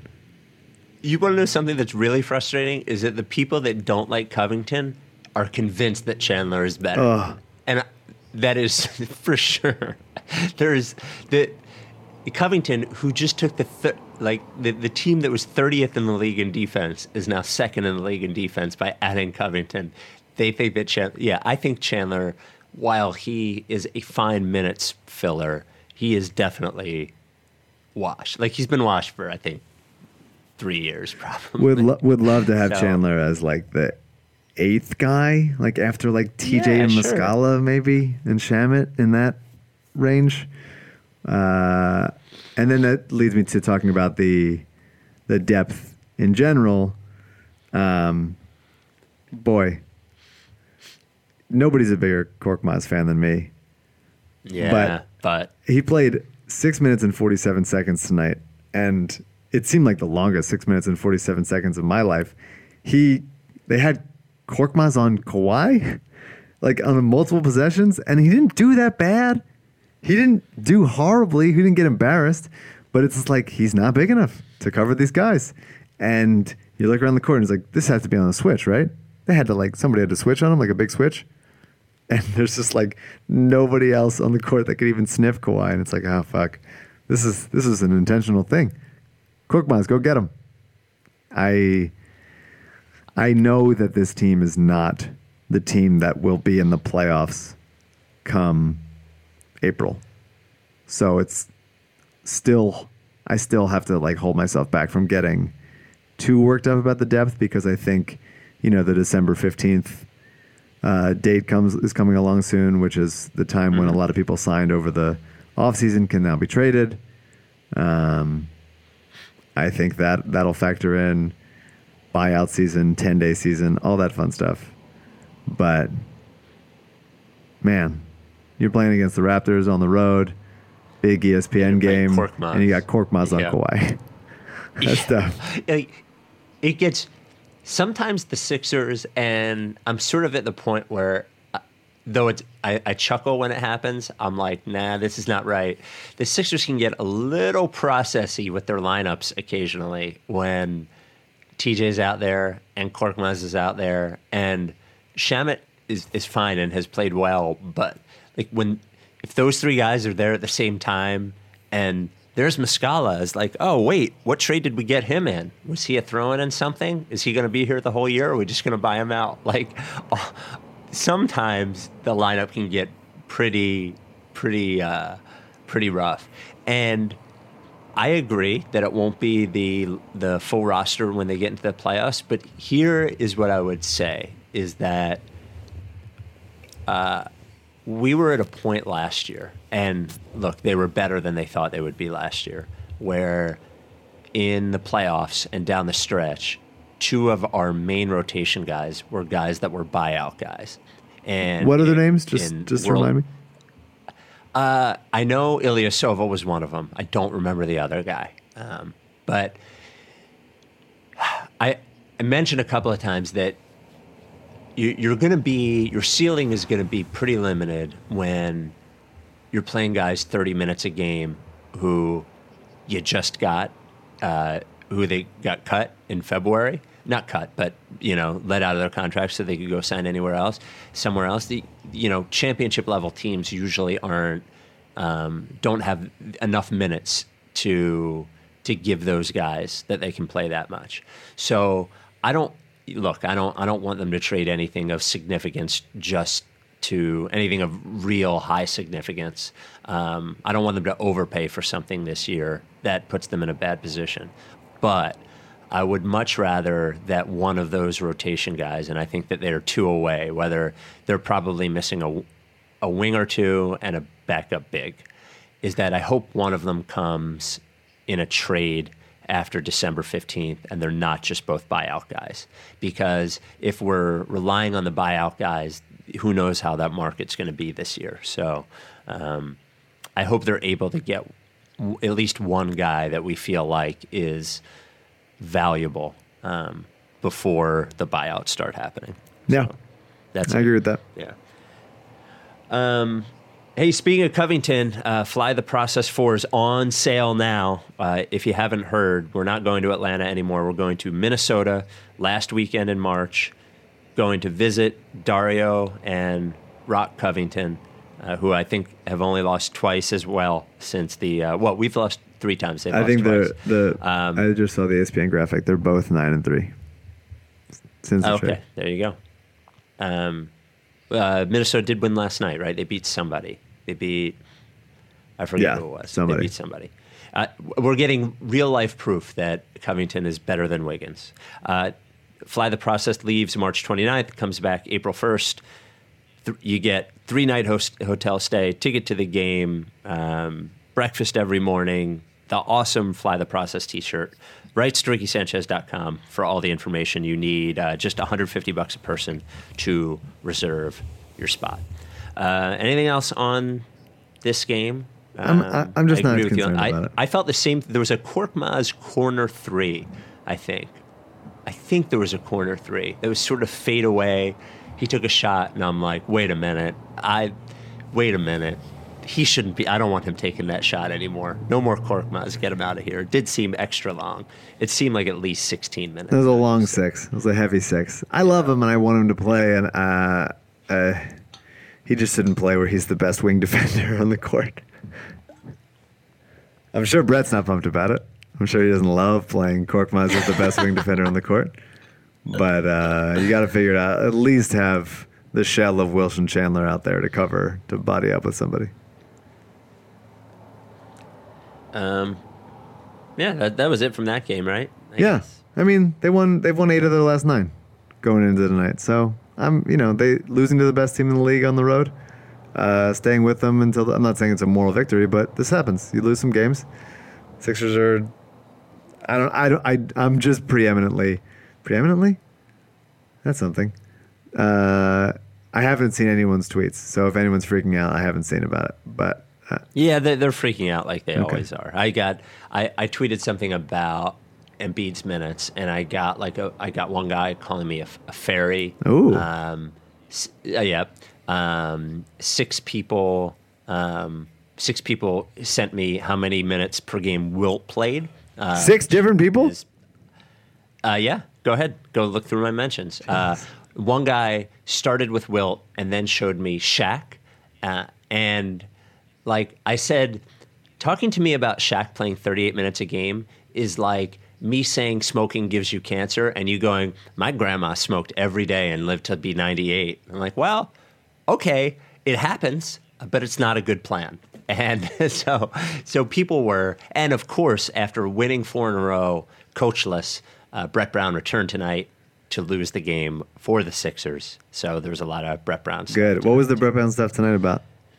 Speaker 1: You want to know something that's really frustrating? Is that the people that don't like Covington are convinced that Chandler is better.
Speaker 3: Ugh.
Speaker 1: And that is for sure. There's the Covington, who just took the th- like the, the team that was thirtieth in the league in defense is now second in the league in defense by adding Covington. They think that Chandler, yeah, I think Chandler, while he is a fine minutes filler, he is definitely washed. Like he's been washed for, I think, three years probably.
Speaker 3: Would lo- would love to have
Speaker 1: so,
Speaker 3: Chandler as like the eighth guy, like after like T J
Speaker 1: yeah,
Speaker 3: and
Speaker 1: sure.
Speaker 3: Muscala maybe, and Shamet in that range. Uh, and then that leads me to talking about the the depth in general. Um, boy, nobody's a bigger Korkmaz fan than me.
Speaker 1: Yeah,
Speaker 3: but,
Speaker 1: but
Speaker 3: he played six minutes and forty-seven seconds tonight, and it seemed like the longest six minutes and forty-seven seconds of my life. He, they had Korkmaz on Kawhi, like on multiple possessions, and he didn't do that bad. He didn't do horribly. He didn't get embarrassed, but it's just like he's not big enough to cover these guys. And you look around the court and it's like, this has to be on a switch, right? They had to like, somebody had to switch on him, like a big switch. And there's just like nobody else on the court that could even sniff Kawhi. And it's like, oh, fuck. This is this is an intentional thing. Korkmaz, go get him. I, I know that this team is not the team that will be in the playoffs come April. So it's still, I still have to like hold myself back from getting too worked up about the depth, because I think, you know, the December fifteenth uh, date comes is coming along soon, which is the time mm-hmm. when a lot of people signed over the offseason can now be traded. Um, I think that that'll factor in buyout season, ten-day season, all that fun stuff. But, man, you're playing against the Raptors on the road, big E S P N game, and you got Korkmaz
Speaker 1: yeah.
Speaker 3: on Kawhi. That's
Speaker 1: yeah.
Speaker 3: tough.
Speaker 1: It, it gets... Sometimes the Sixers, and I'm sort of at the point where, uh, though it's, I, I chuckle when it happens, I'm like, nah, this is not right. The Sixers can get a little processy with their lineups occasionally when T J's out there and Korkmaz is out there, and Shamet is, is fine and has played well, but like when if those three guys are there at the same time and there's Muscala. It's like, oh, wait, what trade did we get him in? Was he a throw-in in something? Is he going to be here the whole year, or are we just going to buy him out? Like, oh, sometimes the lineup can get pretty, pretty, uh, pretty rough. And I agree that it won't be the the full roster when they get into the playoffs, but here is what I would say, is that uh, we were at a point last year, and look, they were better than they thought they would be last year, where in the playoffs and down the stretch, two of our main rotation guys were guys that were buyout guys. And
Speaker 3: what are their
Speaker 1: in,
Speaker 3: names? Just just world, remind me.
Speaker 1: Uh, I know Ilyasova was one of them. I don't remember the other guy. Um, but I, I mentioned a couple of times that you, you're going to be, your ceiling is going to be pretty limited when you're playing guys thirty minutes a game who you just got, uh, who they got cut in February. Not cut, but, you know, let out of their contracts so they could go sign anywhere else, somewhere else. The, you know, championship level teams usually aren't, um, don't have enough minutes to to give those guys that they can play that much. So I don't, look, I don't, I don't want them to trade anything of significance just to anything of real high significance. Um, I don't want them to overpay for something this year that puts them in a bad position. But I would much rather that one of those rotation guys, and I think that they're two away, whether they're probably missing a, a wing or two and a backup big, is that I hope one of them comes in a trade after December fifteenth and they're not just both buyout guys. Because if we're relying on the buyout guys, who knows how that market's going to be this year. So um, I hope they're able to get w- at least one guy that we feel like is valuable um, before the buyouts start happening.
Speaker 3: Yeah,
Speaker 1: so that's
Speaker 3: I
Speaker 1: it.
Speaker 3: agree with that.
Speaker 1: Yeah. Um, hey, speaking of Covington, uh, Fly the Process four is on sale now. Uh, if you haven't heard, we're not going to Atlanta anymore. We're going to Minnesota last weekend in March, going to visit Dario and Rock Covington, uh, who I think have only lost twice as well since the, uh, well, we've lost three times. They've
Speaker 3: I
Speaker 1: lost
Speaker 3: think
Speaker 1: twice.
Speaker 3: the the
Speaker 1: Um,
Speaker 3: I just saw the E S P N graphic. They're both nine and three since the
Speaker 1: Okay,
Speaker 3: trade.
Speaker 1: there you go. Um, uh, Minnesota did win last night, right? They beat somebody. They beat, I forget
Speaker 3: Yeah,
Speaker 1: who it was.
Speaker 3: somebody.
Speaker 1: They beat somebody. Uh, we're getting real life proof that Covington is better than Wiggins. Uh, Fly the Process leaves March twenty-ninth, comes back April first. Th- you get three night host- hotel stay, ticket to the game, um, breakfast every morning, the awesome Fly the Process t-shirt. Rights to Ricky Sanchez dot com for all the information you need. Uh, just one hundred fifty bucks a person to reserve your spot. Uh, anything else on this game?
Speaker 3: I'm- I- I'm just
Speaker 1: I
Speaker 3: not
Speaker 1: agree
Speaker 3: as
Speaker 1: with you.
Speaker 3: concerned
Speaker 1: I,
Speaker 3: about it.
Speaker 1: I felt the same. There was a Korkmaz corner three, I think. I think there was a corner three. That was sort of fade away. He took a shot, and I'm like, wait a minute. I, wait a minute. He shouldn't be. I don't want him taking that shot anymore. No more Korkmaz. Get him out of here. It did seem extra long. It seemed like at least sixteen minutes.
Speaker 3: It was a long six. It was a heavy six. I love him and I want him to play, and uh, uh, he just didn't play where he's the best wing defender on the court. I'm sure Brett's not pumped about it. I'm sure he doesn't love playing Korkmaz as the best wing defender on the court. But uh, you got to figure it out. At least have the shell of Wilson Chandler out there to cover, to body up with somebody.
Speaker 1: Um, yeah, that, that was it from that game, right? I
Speaker 3: Yeah,
Speaker 1: guess.
Speaker 3: I mean they won. They've won eight of their last nine going into tonight. So I'm, you know, they losing to the best team in the league on the road, uh, staying with them until. I'm not saying it's a moral victory, but this happens. You lose some games. Sixers are. I don't. I don't. I. I'm just preeminently, preeminently. That's something. Uh, I haven't seen anyone's tweets, so if anyone's freaking out, I haven't seen about it. But uh,
Speaker 1: Yeah, they, they're freaking out like they
Speaker 3: Okay.
Speaker 1: always are. I got, I, I tweeted something about Embiid's minutes, and I got like a, I got one guy calling me a, a fairy.
Speaker 3: Ooh.
Speaker 1: Um, s- uh, yeah. Um, six people, um, six people sent me how many minutes per game Wilt played. Uh,
Speaker 3: six different people.
Speaker 1: is- Uh, yeah, go ahead. Go look through my mentions. Uh, one guy started with Wilt and then showed me Shaq. Uh, and, like, I said, talking to me about Shaq playing thirty-eight minutes a game is like me saying smoking gives you cancer and you going, my grandma smoked every day and lived to be ninety-eight. I'm like, well, okay, it happens, but it's not a good plan. And so so people were, and of course, after winning four in a row, coachless, uh, Brett Brown returned tonight to lose the game for the Sixers. So there was a lot of Brett Brown stuff.
Speaker 3: Good. What was the Brett Brown stuff tonight about?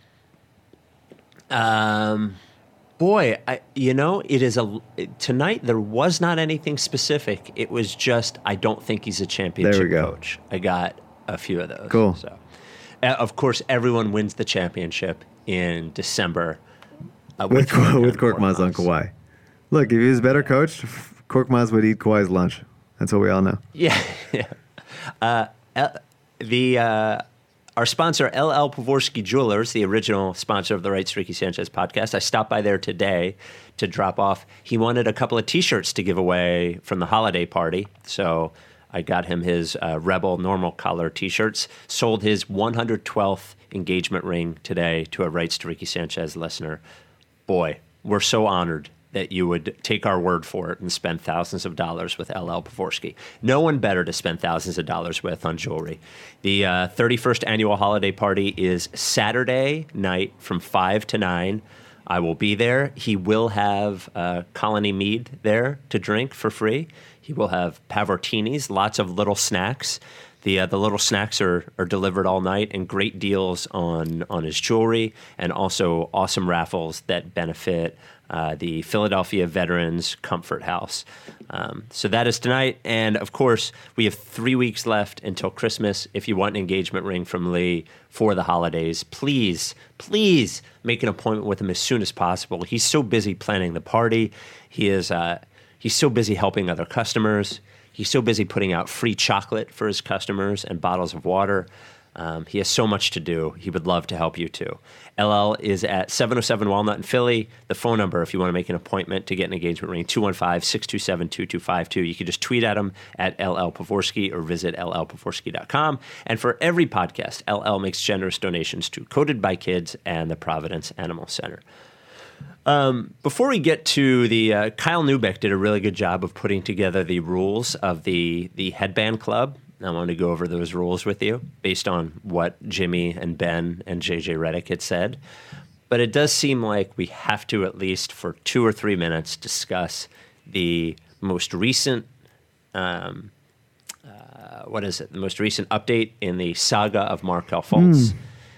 Speaker 1: Um, boy, I, you know, it is a, tonight there was not anything specific. It was just, I don't think he's a championship
Speaker 3: There we go.
Speaker 1: coach. I got a few of those.
Speaker 3: Cool.
Speaker 1: So, uh, of course, everyone wins the championship in December. Uh,
Speaker 3: With,
Speaker 1: with
Speaker 3: with Korkmaz on Kawhi. Look, if he was a better coach, Korkmaz would eat Kawhi's lunch. That's what we all know.
Speaker 1: Yeah. yeah. Uh, L- the uh, our sponsor, L L Pavorsky Jewelers, the original sponsor of the Right to Ricky Sanchez podcast. I stopped by there today to drop off. He wanted a couple of T-shirts to give away from the holiday party, so I got him his uh, Rebel normal collar T-shirts. Sold his one hundred twelfth engagement ring today to a Rights to Ricky Sanchez listener. Boy, we're so honored that you would take our word for it and spend thousands of dollars with L L Pavorsky. No one better to spend thousands of dollars with on jewelry. The uh, thirty-first annual holiday party is Saturday night from five to nine. I will be there. He will have uh, Colony Mead there to drink for free. He will have Pavortinis, lots of little snacks. The uh, the little snacks are, are delivered all night, and great deals on, on his jewelry, and also awesome raffles that benefit uh, the Philadelphia Veterans Comfort House. Um, so that is tonight, and of course, we have three weeks left until Christmas. If you want an engagement ring from Lee for the holidays, please, please make an appointment with him as soon as possible. He's so busy planning the party. He is uh, he's so busy helping other customers. He's so busy putting out free chocolate for his customers and bottles of water. Um, he has so much to do. He would love to help you too. L L is at seven oh seven Walnut in Philly. The phone number, if you want to make an appointment to get an engagement ring, two one five, six two seven, two two five two. You can just tweet at him at L L Pavorsky or visit L L Pavorsky dot com. And for every podcast, L L makes generous donations to Coded by Kids and the Providence Animal Center. Um, before we get to the, uh, Kyle Neubeck did a really good job of putting together the rules of the, the headband club. I want to go over those rules with you based on what Jimmy and Ben and J J Redick had said. But it does seem like we have to, at least for two or three minutes, discuss the most recent, um, uh, what is it? The most recent update in the saga of Markelle Fultz. Mm.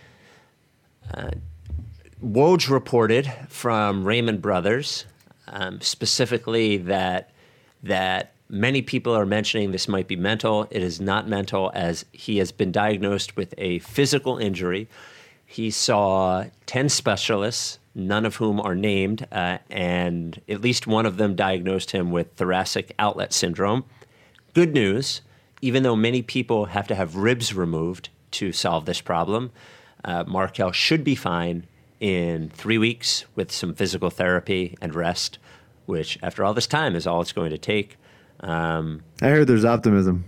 Speaker 1: Uh, Woj reported from Raymond Brothers, um, specifically that that many people are mentioning this might be mental. It is not mental, as he has been diagnosed with a physical injury. He saw ten specialists, none of whom are named, uh, and at least one of them diagnosed him with thoracic outlet syndrome. Good news, even though many people have to have ribs removed to solve this problem, uh, Markelle should be fine in three weeks with some physical therapy and rest, which after all this time is all it's going to take. Um,
Speaker 3: I heard there's optimism.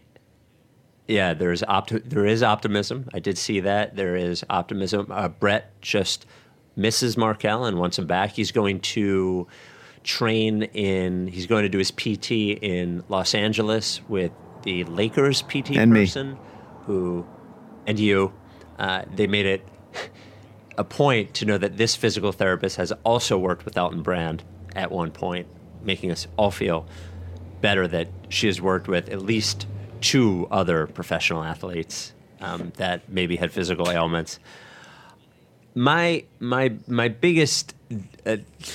Speaker 1: Yeah, there's opti- there is optimism. I did see that. There is optimism. Uh, Brett just misses Markelle and wants him back. He's going to train in, he's going to do his P T in Los Angeles with the Lakers P T
Speaker 3: and
Speaker 1: person
Speaker 3: me.
Speaker 1: who, and you, uh, they made it a point to know that this physical therapist has also worked with Elton Brand at one point, making us all feel better that she has worked with at least two other professional athletes um, that maybe had physical ailments. My my my biggest, uh,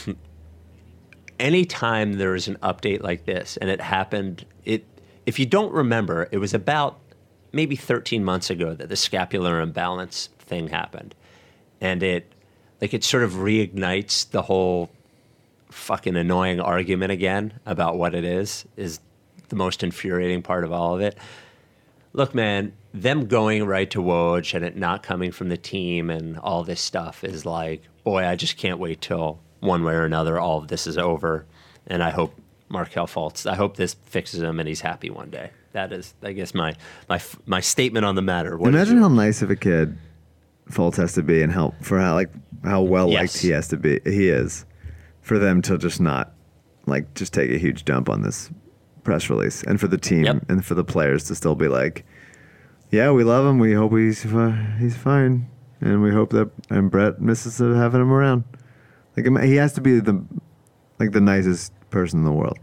Speaker 1: anytime there is an update like this, and it happened, it if you don't remember, it was about maybe thirteen months ago that the scapular imbalance thing happened. And it, like, it sort of reignites the whole fucking annoying argument again about what it is, is the most infuriating part of all of it. Look, man, them going right to Woj and it not coming from the team and all this stuff is like, boy, I just can't wait till one way or another all of this is over. And I hope Markelle Fultz, I hope this fixes him and he's happy one day. That is, I guess, my my my statement on the matter. What
Speaker 3: Imagine how nice of a kid Fultz has to be, and help for how like how well liked
Speaker 1: Yes.
Speaker 3: he has to be. He is for them to just not like just take a huge dump on this press release, and for the team
Speaker 1: Yep.
Speaker 3: and for the players to still be like, yeah, we love him. We hope he's fi- he's fine, and we hope that and Brett misses having him around. Like he has to be the like the nicest person in the world.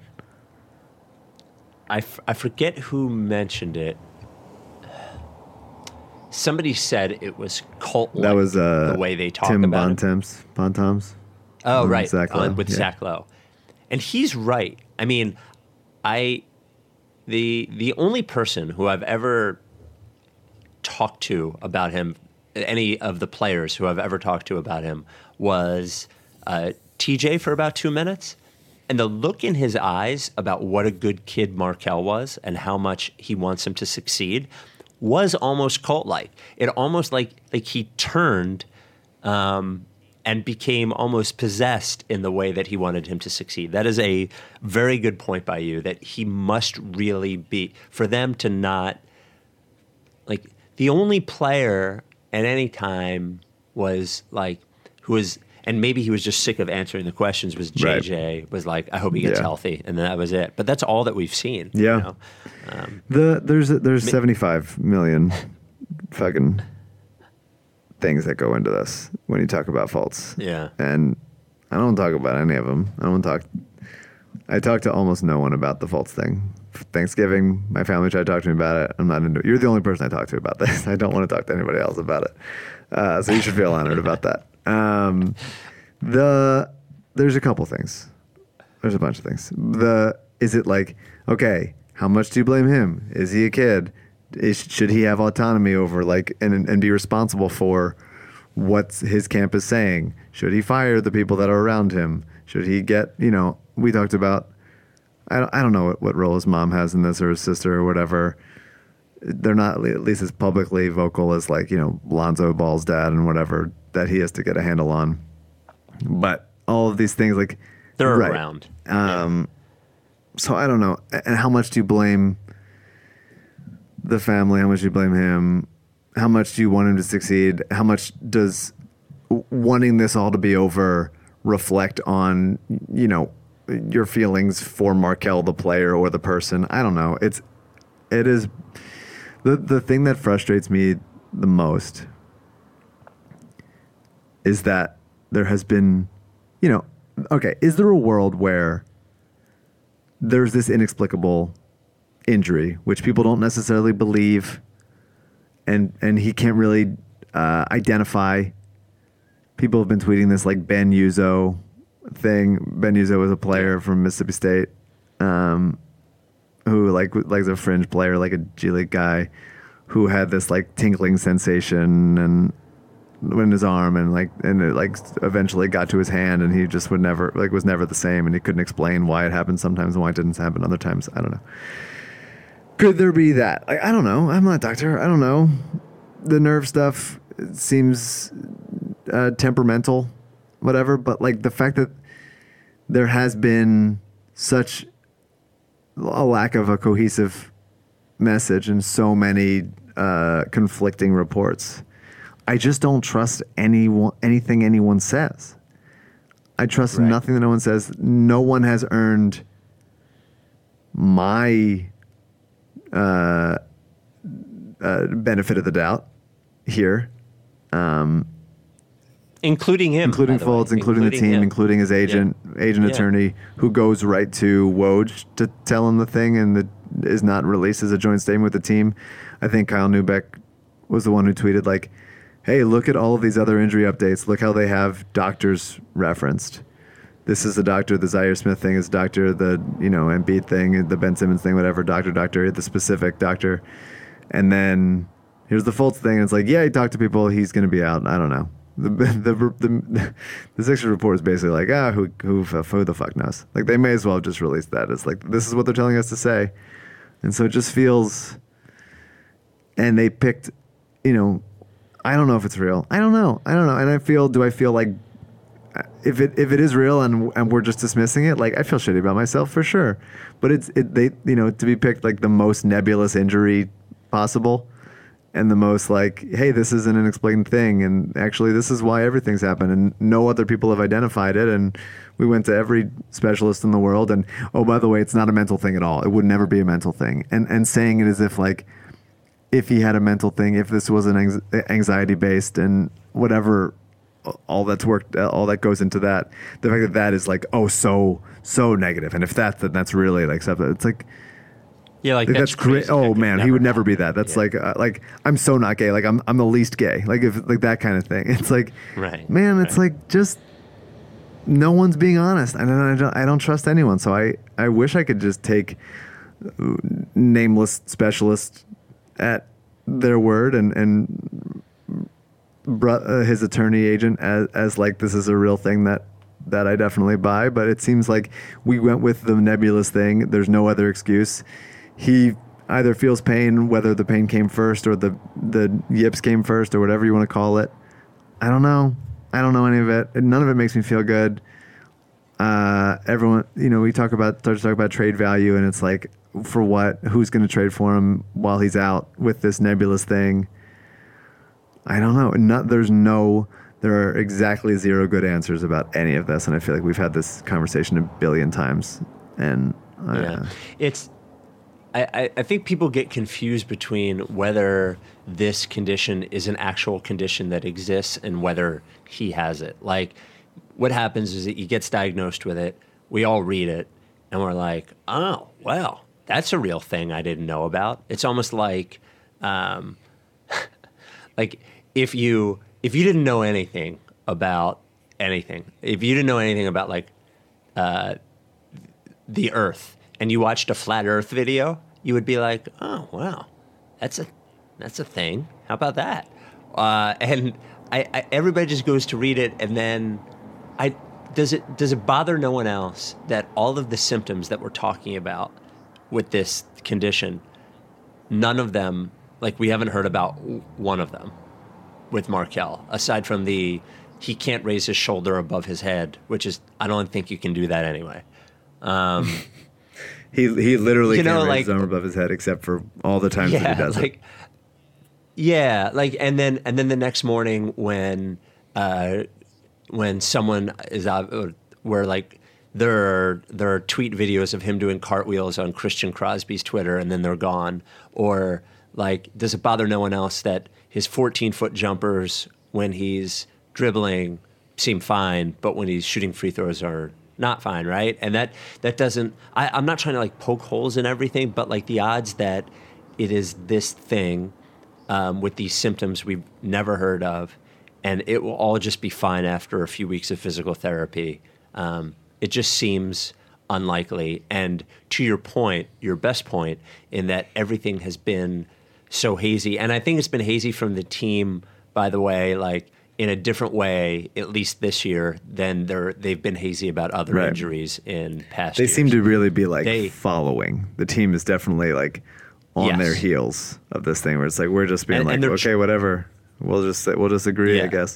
Speaker 1: I, f- I forget who mentioned it. Somebody said it was cult-like,
Speaker 3: That was uh,
Speaker 1: the way they talk
Speaker 3: Tim
Speaker 1: about him.
Speaker 3: Bontemps, Bontemps.
Speaker 1: Oh,
Speaker 3: on
Speaker 1: right,
Speaker 3: Zach
Speaker 1: on-
Speaker 3: Lowe,
Speaker 1: with
Speaker 3: yeah.
Speaker 1: Zach Lowe. And he's right. I mean, I the the only person who I've ever talked to about him, any of the players who I've ever talked to about him, was uh, T J for about two minutes. And the look in his eyes about what a good kid Markelle was and how much he wants him to succeed was almost cult-like. It almost like like he turned um, and became almost possessed in the way that he wanted him to succeed. That is a very good point by you, that he must really be, for them to not, like, the only player at any time was like, who was, and maybe he was just sick of answering the questions, was J J,
Speaker 3: Right.
Speaker 1: was like, I hope he gets
Speaker 3: Yeah.
Speaker 1: healthy. And then that was it. But that's all that we've seen.
Speaker 3: Yeah.
Speaker 1: You know? um,
Speaker 3: The there's there's seventy-five million fucking things that go into this when you talk about faults.
Speaker 1: Yeah.
Speaker 3: And I don't talk about any of them. I don't talk. I talk to almost no one about the faults thing. Thanksgiving, my family tried to talk to me about it. I'm not into it. You're the only person I talk to about this. I don't want to talk to anybody else about it. Uh, so you should feel honored about that. Um, the there's a couple things. There's a bunch of things. The is it like, okay, how much do you blame him? Is he a kid? Is, should he have autonomy over like and and be responsible for what his camp is saying? Should he fire the people that are around him? Should he get, you know, we talked about, I don't, I don't know what, what role his mom has in this or his sister or whatever. They're not at least as publicly vocal as like, you know, Lonzo Ball's dad and whatever that he has to get a handle on. But all of these things, like,
Speaker 1: they're
Speaker 3: right.
Speaker 1: around.
Speaker 3: Um, so I don't know. And how much do you blame the family? How much do you blame him? How much do you want him to succeed? How much does wanting this all to be over reflect on, you know, your feelings for Markelle, the player, or the person? I don't know. It's, it is the, the thing that frustrates me the most is that there has been, you know, okay, is there a world where there's this inexplicable injury, which people don't necessarily believe, and and he can't really uh, identify? People have been tweeting this like Ben Uzo thing. Ben Uzo was a player from Mississippi State, um, who like like is a fringe player, like a G League guy, who had this like tingling sensation and in his arm, and like and it like eventually got to his hand, and he just would never like was never the same, and he couldn't explain why it happened sometimes and why it didn't happen other times. I don't know. Could there be that? Like, I don't know. I'm not a doctor. I don't know. The nerve stuff seems uh, temperamental, whatever. But like the fact that there has been such a lack of a cohesive message and so many uh, conflicting reports, I just don't trust anyone, anything anyone says. I trust
Speaker 1: Right.
Speaker 3: nothing that no one says. No one has earned my uh, uh, benefit of the doubt here, um,
Speaker 1: Including him.
Speaker 3: including
Speaker 1: by the way.
Speaker 3: Fultz, including, the team,
Speaker 1: him.
Speaker 3: including his agent, agent
Speaker 1: Yeah.
Speaker 3: attorney, who goes right to Woj to tell him the thing, and that is not released as a joint statement with the team. I think Kyle Neubeck was the one who tweeted like, "Hey, look at all of these other injury updates. Look how they have doctors referenced. This is the doctor. The Zaire Smith thing is doctor. The you know Embiid thing, the Ben Simmons thing, whatever. Doctor, doctor, the specific doctor. And then here's the Fultz thing. And it's like, yeah, he talked to people. He's going to be out. I don't know. The the the, the Sixers report is basically like, ah, who who who the fuck knows? Like they may as well have just released that. It's like this is what they're telling us to say, and so it just feels. And they picked, you know, I don't know if it's real. I don't know. I don't know. And I feel, do I feel like if it if it is real and and we're just dismissing it, like I feel shitty about myself for sure. But it's it they you know to be picked like the most nebulous injury possible and the most like, hey, this is an unexplained thing, and actually this is why everything's happened, and no other people have identified it, and we went to every specialist in the world, and oh, by the way, it's not a mental thing at all. It would never be a mental thing. And and saying it as if like, if he had a mental thing, if this was an anxiety based and whatever, all that's worked, all that goes into that. The fact that that is like, oh, so so negative, and if that's then that's really like something. It's like.
Speaker 1: Yeah, like
Speaker 3: that's,
Speaker 1: that's
Speaker 3: great. Oh man, he would never be that. That's
Speaker 1: yeah.
Speaker 3: like, uh, like I'm so not gay. Like I'm, I'm the least gay. Like if, like that kind of thing. It's like,
Speaker 1: right,
Speaker 3: man, it's
Speaker 1: right.
Speaker 3: like just no one's being honest, and I don't, I don't trust anyone. So I, I wish I could just take nameless specialists at their word and and br- uh, his attorney agent as as like this is a real thing that. that I definitely buy. But it seems like we went with the nebulous thing. There's no other excuse. He either feels pain, whether the pain came first or the the yips came first or whatever you want to call it. I don't know. I don't know any of it. None of it makes me feel good. Uh, everyone, you know, we talk about start to talk about trade value, and it's like, for what? Who's going to trade for him while he's out with this nebulous thing? I don't know. Not there's no. There are exactly zero good answers about any of this, and I feel like we've had this conversation a billion times. And uh,
Speaker 1: yeah, it's. I, I think people get confused between whether this condition is an actual condition that exists and whether he has it. Like, what happens is that he gets diagnosed with it. We all read it, and we're like, "Oh, well, that's a real thing I didn't know about." It's almost like, um, like if you if you didn't know anything about anything, if you didn't know anything about like uh, the Earth, and you watched a flat Earth video, you would be like, "Oh, wow, that's a that's a thing. How about that?" Uh, and I, I, everybody just goes to read it, and then I does it does it bother no one else that all of the symptoms that we're talking about with this condition, none of them, like we haven't heard about one of them with Markelle, aside from the he can't raise his shoulder above his head, which is I don't think you can do that anyway. Um,
Speaker 3: He he literally
Speaker 1: you know,
Speaker 3: can't raise
Speaker 1: like,
Speaker 3: his arm above his head, except for all the times
Speaker 1: yeah,
Speaker 3: that he does
Speaker 1: like,
Speaker 3: it.
Speaker 1: Yeah, like and then and then the next morning when uh, when someone is out, where like there are there are tweet videos of him doing cartwheels on Christian Crosby's Twitter, and then they're gone. Or like, does it bother no one else that his fourteen foot jumpers when he's dribbling seem fine, but when he's shooting free throws are not fine, right? And that that doesn't. I, I'm not trying to like poke holes in everything, but like the odds that it is this thing um, with these symptoms we've never heard of, and it will all just be fine after a few weeks of physical therapy. Um, it just seems unlikely. And to your point, your best point, in that everything has been so hazy, and I think it's been hazy from the team, by the way, like. In a different way, at least this year, than they're, they've been hazy about other
Speaker 3: Right.
Speaker 1: injuries in past
Speaker 3: They
Speaker 1: years.
Speaker 3: seem to really be like
Speaker 1: They-
Speaker 3: following. The team is definitely like on
Speaker 1: Yes.
Speaker 3: their heels of this thing, where it's like we're just being
Speaker 1: And-
Speaker 3: like,
Speaker 1: and they're
Speaker 3: okay,
Speaker 1: tr-
Speaker 3: whatever. We'll just we'll just agree,
Speaker 1: Yeah.
Speaker 3: I guess.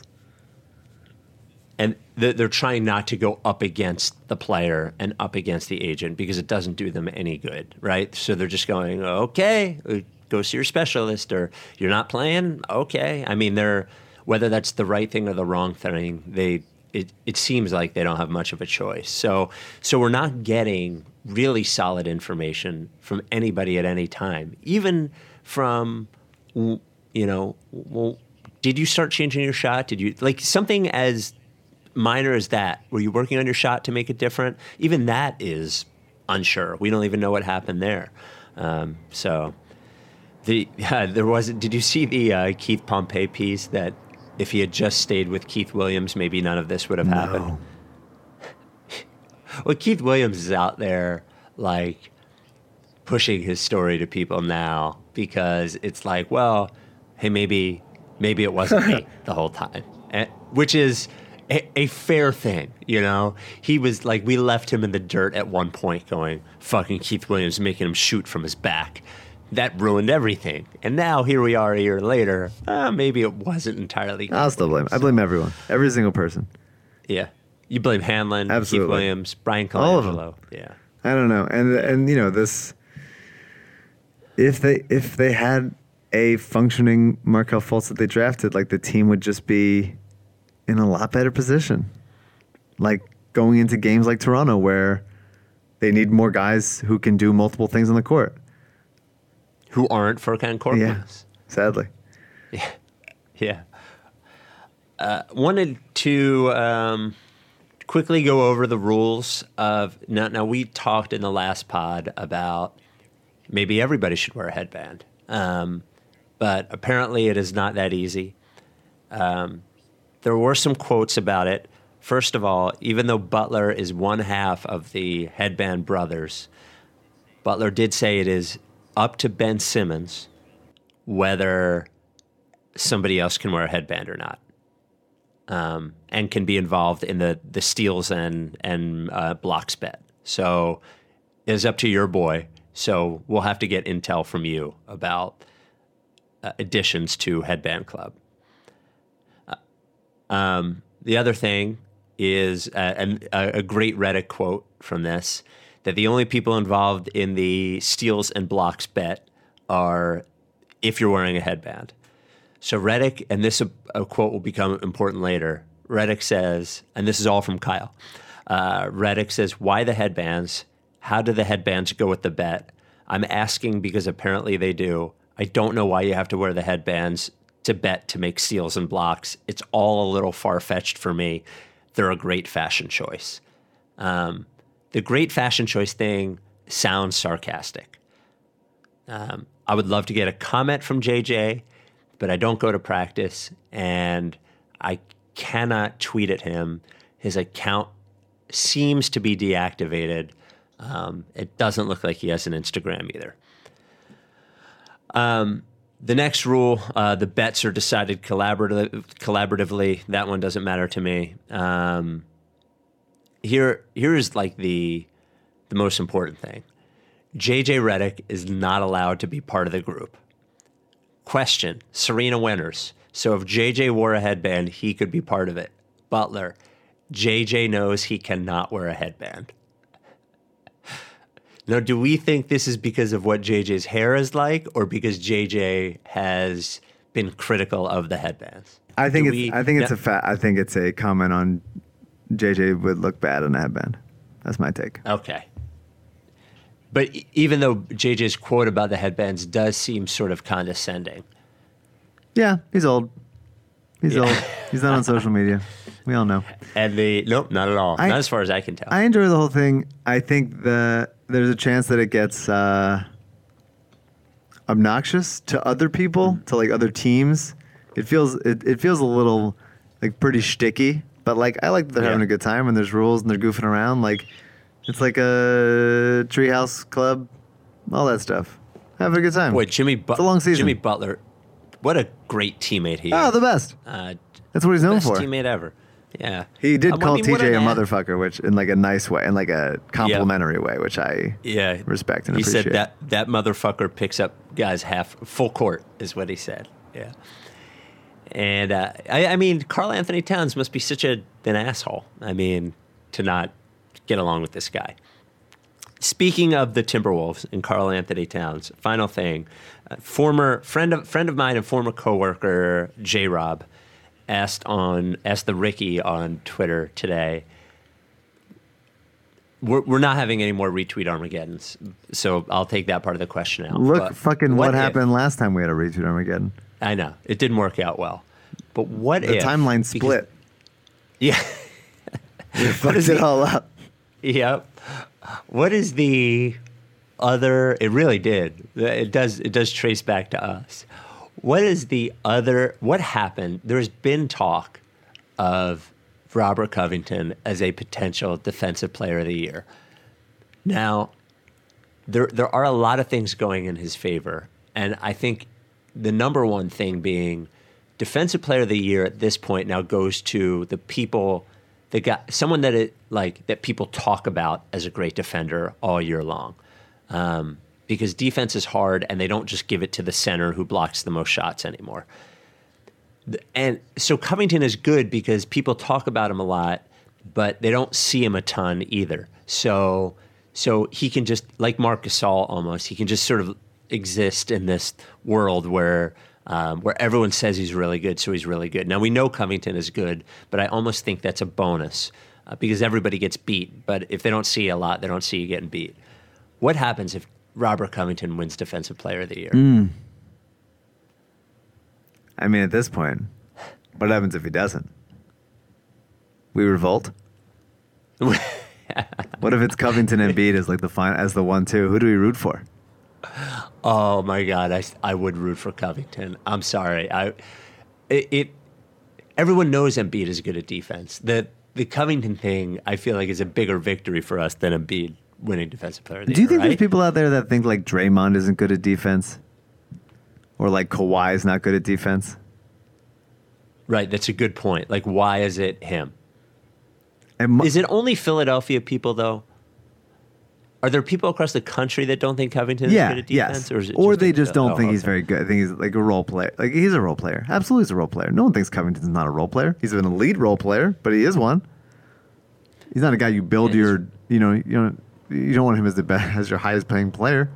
Speaker 1: And they're they're trying not to go up against the player and up against the agent because it doesn't do them any good, right? So they're just going, okay, go see your specialist, or you're not playing, okay. I mean, they're whether that's the right thing or the wrong thing, they it, it seems like they don't have much of a choice. So so we're not getting really solid information from anybody at any time, even from, you know, well, did you start changing your shot? Did you like something as minor as that? Were you working on your shot to make it different? Even that is unsure. We don't even know what happened there. Um, so the uh, there was. Did you see the uh, Keith Pompey piece that if he had just stayed with Keith Williams, maybe none of this would have happened?
Speaker 3: No.
Speaker 1: Well, Keith Williams is out there like pushing his story to people now because it's like, well, hey, maybe maybe it wasn't me the whole time, and, which is a, a fair thing, you know. He was like, we left him in the dirt at one point, going, "Fucking Keith Williams," making him shoot from his back. That ruined everything. And now here we are a year later. Uh, maybe it wasn't entirely.
Speaker 3: I'll still blame. I blame everyone, every single person.
Speaker 1: Yeah, you blame Hanlon,
Speaker 3: Absolutely.
Speaker 1: Keith Williams, Brian
Speaker 3: All of them.
Speaker 1: Colangelo. Yeah.
Speaker 3: I don't know, and and you know this. If they if they had a functioning Markelle Fultz that they drafted, like the team would just be in a lot better position. Like going into games like Toronto where they need more guys who can do multiple things on the court.
Speaker 1: Who aren't Furkan Korkmaz.
Speaker 3: Yeah, sadly.
Speaker 1: Yeah. Yeah. Uh, wanted to um, quickly go over the rules of now. Now we talked in the last pod about maybe everybody should wear a headband, um, but apparently it is not that easy. Um, there were some quotes about it. First of all, even though Butler is one half of the Headband brothers, Butler did say it is up to Ben Simmons whether somebody else can wear a headband or not, um, and can be involved in the the steals and and uh, blocks bet. So it's up to your boy. So we'll have to get intel from you about uh, additions to Headband Club. Uh, um, the other thing is uh, an, a, a great Reddit quote from this, that the only people involved in the steals and blocks bet are if you're wearing a headband. So Reddick, and this a, a quote will become important later, Reddick says, and this is all from Kyle, uh, Reddick says, why the headbands? How do the headbands go with the bet? I'm asking because apparently they do. I don't know why you have to wear the headbands to bet to make steals and blocks. It's all a little far-fetched for me. They're a great fashion choice. Um, the great fashion choice thing sounds sarcastic. Um, I would love to get a comment from J J, but I don't go to practice, and I cannot tweet at him. His account seems to be deactivated. Um, it doesn't look like he has an Instagram either. Um, the next rule, uh, the bets are decided collaborative, collaboratively. That one doesn't matter to me. Um, here, here's like the the most important thing. J J Redick is not allowed to be part of the group. Question, Serena Winters. So if J J wore a headband, he could be part of it. Butler, J J knows he cannot wear a headband. Now, do we think this is because of what J J's hair is like, or because J J has been critical of the headbands?
Speaker 3: I think
Speaker 1: do
Speaker 3: it's.
Speaker 1: we,
Speaker 3: I think it's
Speaker 1: yeah.
Speaker 3: a fa- I think it's a comment on J J would look bad in a headband. That's my take.
Speaker 1: Okay. But even though J J's quote about the headbands does seem sort of condescending.
Speaker 3: Yeah, he's old. He's
Speaker 1: Yeah.
Speaker 3: old. He's not on social media. We all know.
Speaker 1: And the nope, not at all.
Speaker 3: I-
Speaker 1: not as far as I can tell.
Speaker 3: I enjoy the whole thing. I think the there's a chance that it gets uh, obnoxious to other people, to like other teams. It feels it, it feels a little like pretty shticky, but like I like that they're
Speaker 1: Yeah.
Speaker 3: having a good time and there's rules and they're goofing around. Like it's like a treehouse club, all that stuff. Having a good time.
Speaker 1: Boy, Jimmy, Bu-
Speaker 3: It's a long season.
Speaker 1: Jimmy Butler, what a great teammate he
Speaker 3: Oh,
Speaker 1: is.
Speaker 3: the best.
Speaker 1: Uh,
Speaker 3: That's what he's known
Speaker 1: best
Speaker 3: for.
Speaker 1: teammate ever. Yeah.
Speaker 3: He did
Speaker 1: Um, I
Speaker 3: call
Speaker 1: mean,
Speaker 3: T
Speaker 1: what
Speaker 3: J a
Speaker 1: an ass-
Speaker 3: motherfucker, which in like a nice way, in like a complimentary way, which I
Speaker 1: Yeah.
Speaker 3: respect and
Speaker 1: he
Speaker 3: appreciate.
Speaker 1: said that that motherfucker picks up guys half full court is what he said. Yeah. And uh, I, I mean, Karl Anthony Towns must be such a an asshole. I mean, to not get along with this guy. Speaking of the Timberwolves and Karl Anthony Towns, final thing, uh, former friend of friend of mine and former coworker J Rob asked on asked the Ricky on Twitter today. We're, we're not having any more retweet Armageddons, so I'll take that part of the question out.
Speaker 3: Look,
Speaker 1: But
Speaker 3: fucking what,
Speaker 1: if-
Speaker 3: happened last time we had a retweet Armageddon?
Speaker 1: I know it didn't work out well, but what
Speaker 3: The
Speaker 1: if
Speaker 3: timeline
Speaker 1: because-
Speaker 3: split.
Speaker 1: Yeah.
Speaker 3: We fucked
Speaker 1: is
Speaker 3: it
Speaker 1: the-
Speaker 3: all up.
Speaker 1: Yep. What is the other? It really did. It does. It does trace back to us. What is the other? What happened? There's been talk of Robert Covington as a potential defensive player of the year. Now, there there are a lot of things going in his favor, and I think the number one thing being defensive player of the year at this point now goes to the people that got someone that it like that people talk about as a great defender all year long. Um, because defense is hard and they don't just give it to the center who blocks the most shots anymore. And so Covington is good because people talk about him a lot, but they don't see him a ton either. So so he can just, like Marc Gasol almost, he can just sort of exist in this world where um, where everyone says he's really good, so he's really good. Now, we know Covington is good, but I almost think that's a bonus uh, because everybody gets beat. But if they don't see a lot, they don't see you getting beat. What happens if Robert Covington wins Defensive Player of the Year?
Speaker 3: Mm. I mean, at this point, what happens if he doesn't? We revolt? What if it's Covington and Embiid as like the final, as the one two? Who do we root for?
Speaker 1: Oh my God, I, I would root for Covington. I'm sorry. I it, it everyone knows Embiid is good at defense. The the Covington thing, I feel like, is a bigger victory for us than Embiid winning Defensive Player of the Year.
Speaker 3: Do you think
Speaker 1: right?
Speaker 3: there's people out there that think like Draymond isn't good at defense, or like Kawhi's not good at defense?
Speaker 1: Right, that's a good point. Like, why is it him?
Speaker 3: Mo-
Speaker 1: is it only Philadelphia people though? Are there people across the country that don't think Covington is
Speaker 3: yeah,
Speaker 1: good at defense?
Speaker 3: yes.
Speaker 1: Or, is it
Speaker 3: or
Speaker 1: just
Speaker 3: they
Speaker 1: a-
Speaker 3: just don't
Speaker 1: oh,
Speaker 3: think
Speaker 1: okay.
Speaker 3: he's very good. I think he's like a role player. Like he's a role player. Absolutely, he's a role player. No one thinks Covington's not a role player. He's an elite role player, but he is one. He's not a guy you build
Speaker 1: Yeah,
Speaker 3: your. You know, you know, you don't want him as the best, as your highest paying player.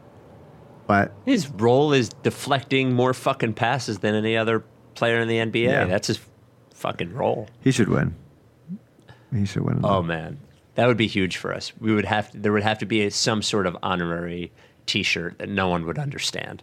Speaker 3: But
Speaker 1: His role is deflecting more fucking passes than any other player in the N B A.
Speaker 3: Yeah.
Speaker 1: That's his fucking role.
Speaker 3: he should win. He should win.
Speaker 1: Oh man, that would be huge for us. We would have to, there would have to be a, some sort of honorary T-shirt that no one would understand.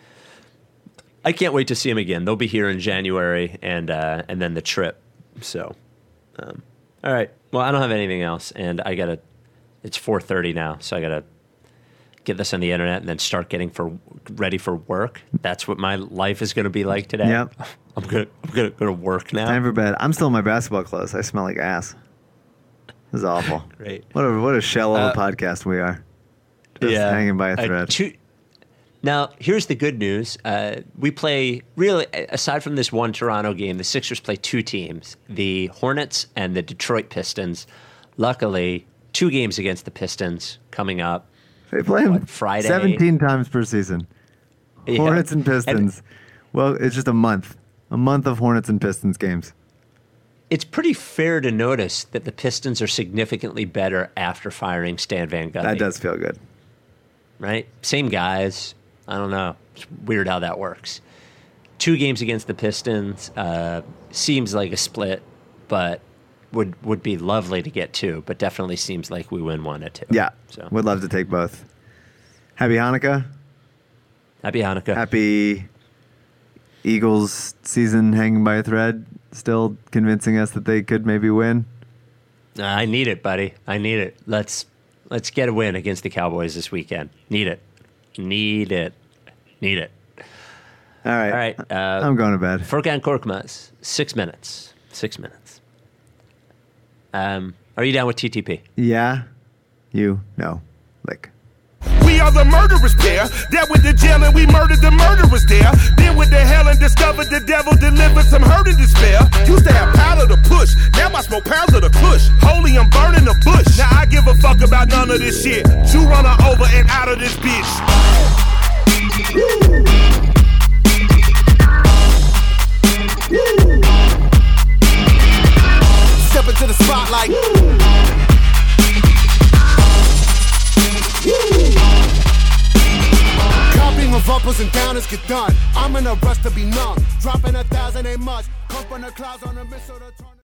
Speaker 1: I can't wait to see him again. They'll be here in January, and uh, and then the trip. So, um, all right. Well, I don't have anything else, and I gotta. It's four thirty now, so I gotta get this on the internet and then start getting for ready for work. That's what my life is going to be like today.
Speaker 3: Yep.
Speaker 1: I'm gonna I'm gonna go to work now.
Speaker 3: Time for bed. I'm still in my basketball clothes. I smell like ass. This is awful.
Speaker 1: Great.
Speaker 3: What a what a shell of a
Speaker 1: Uh,
Speaker 3: podcast we are. Just hanging by a
Speaker 1: Uh,
Speaker 3: thread.
Speaker 1: two- now, here's the good news. Uh, we play, really, aside from this one Toronto game, the Sixers play two teams, the Hornets and the Detroit Pistons. Luckily, two games against the Pistons coming up.
Speaker 3: They play them
Speaker 1: what, Friday?
Speaker 3: seventeen times per season.
Speaker 1: Yeah.
Speaker 3: Hornets and Pistons. well, it's just a month. A month of Hornets and Pistons games.
Speaker 1: It's pretty fair to notice that the Pistons are significantly better after firing Stan Van Gundy.
Speaker 3: That does feel good.
Speaker 1: Right? Same guys. I don't know. It's weird how that works. Two games against the Pistons uh, seems like a split, but would would be lovely to get two. But definitely seems like we win one at two.
Speaker 3: Yeah.
Speaker 1: So
Speaker 3: Would love to take both. Happy Hanukkah.
Speaker 1: happy Hanukkah.
Speaker 3: Happy Eagles season hanging by a thread. Still convincing us that they could maybe win.
Speaker 1: I need it, buddy. I need it. Let's let's get a win against the Cowboys this weekend. Need it. Need it. Need it.
Speaker 3: All right.
Speaker 1: All right. Uh,
Speaker 3: I'm going to bed.
Speaker 1: Furkan Korkmaz, six minutes. Six minutes. Um, are you down with T T P?
Speaker 3: Yeah. You. No. Lick.
Speaker 2: We are the murderous pair. That with the jail and we murdered the murderers there. Then with the hell and discovered the devil delivered some hurt and despair. Used to have powder to push. Now I smoke pounds of the kush. Holy, I'm burning the bush. Now I give a fuck about none of this shit. You run her over and out of this bitch. Woo. Woo. Step into the spotlight. Woo. Copying of uppers and downers get done. I'm in a rush to be numb. Dropping a thousand ain't much. Come from the clouds on a missile to turn.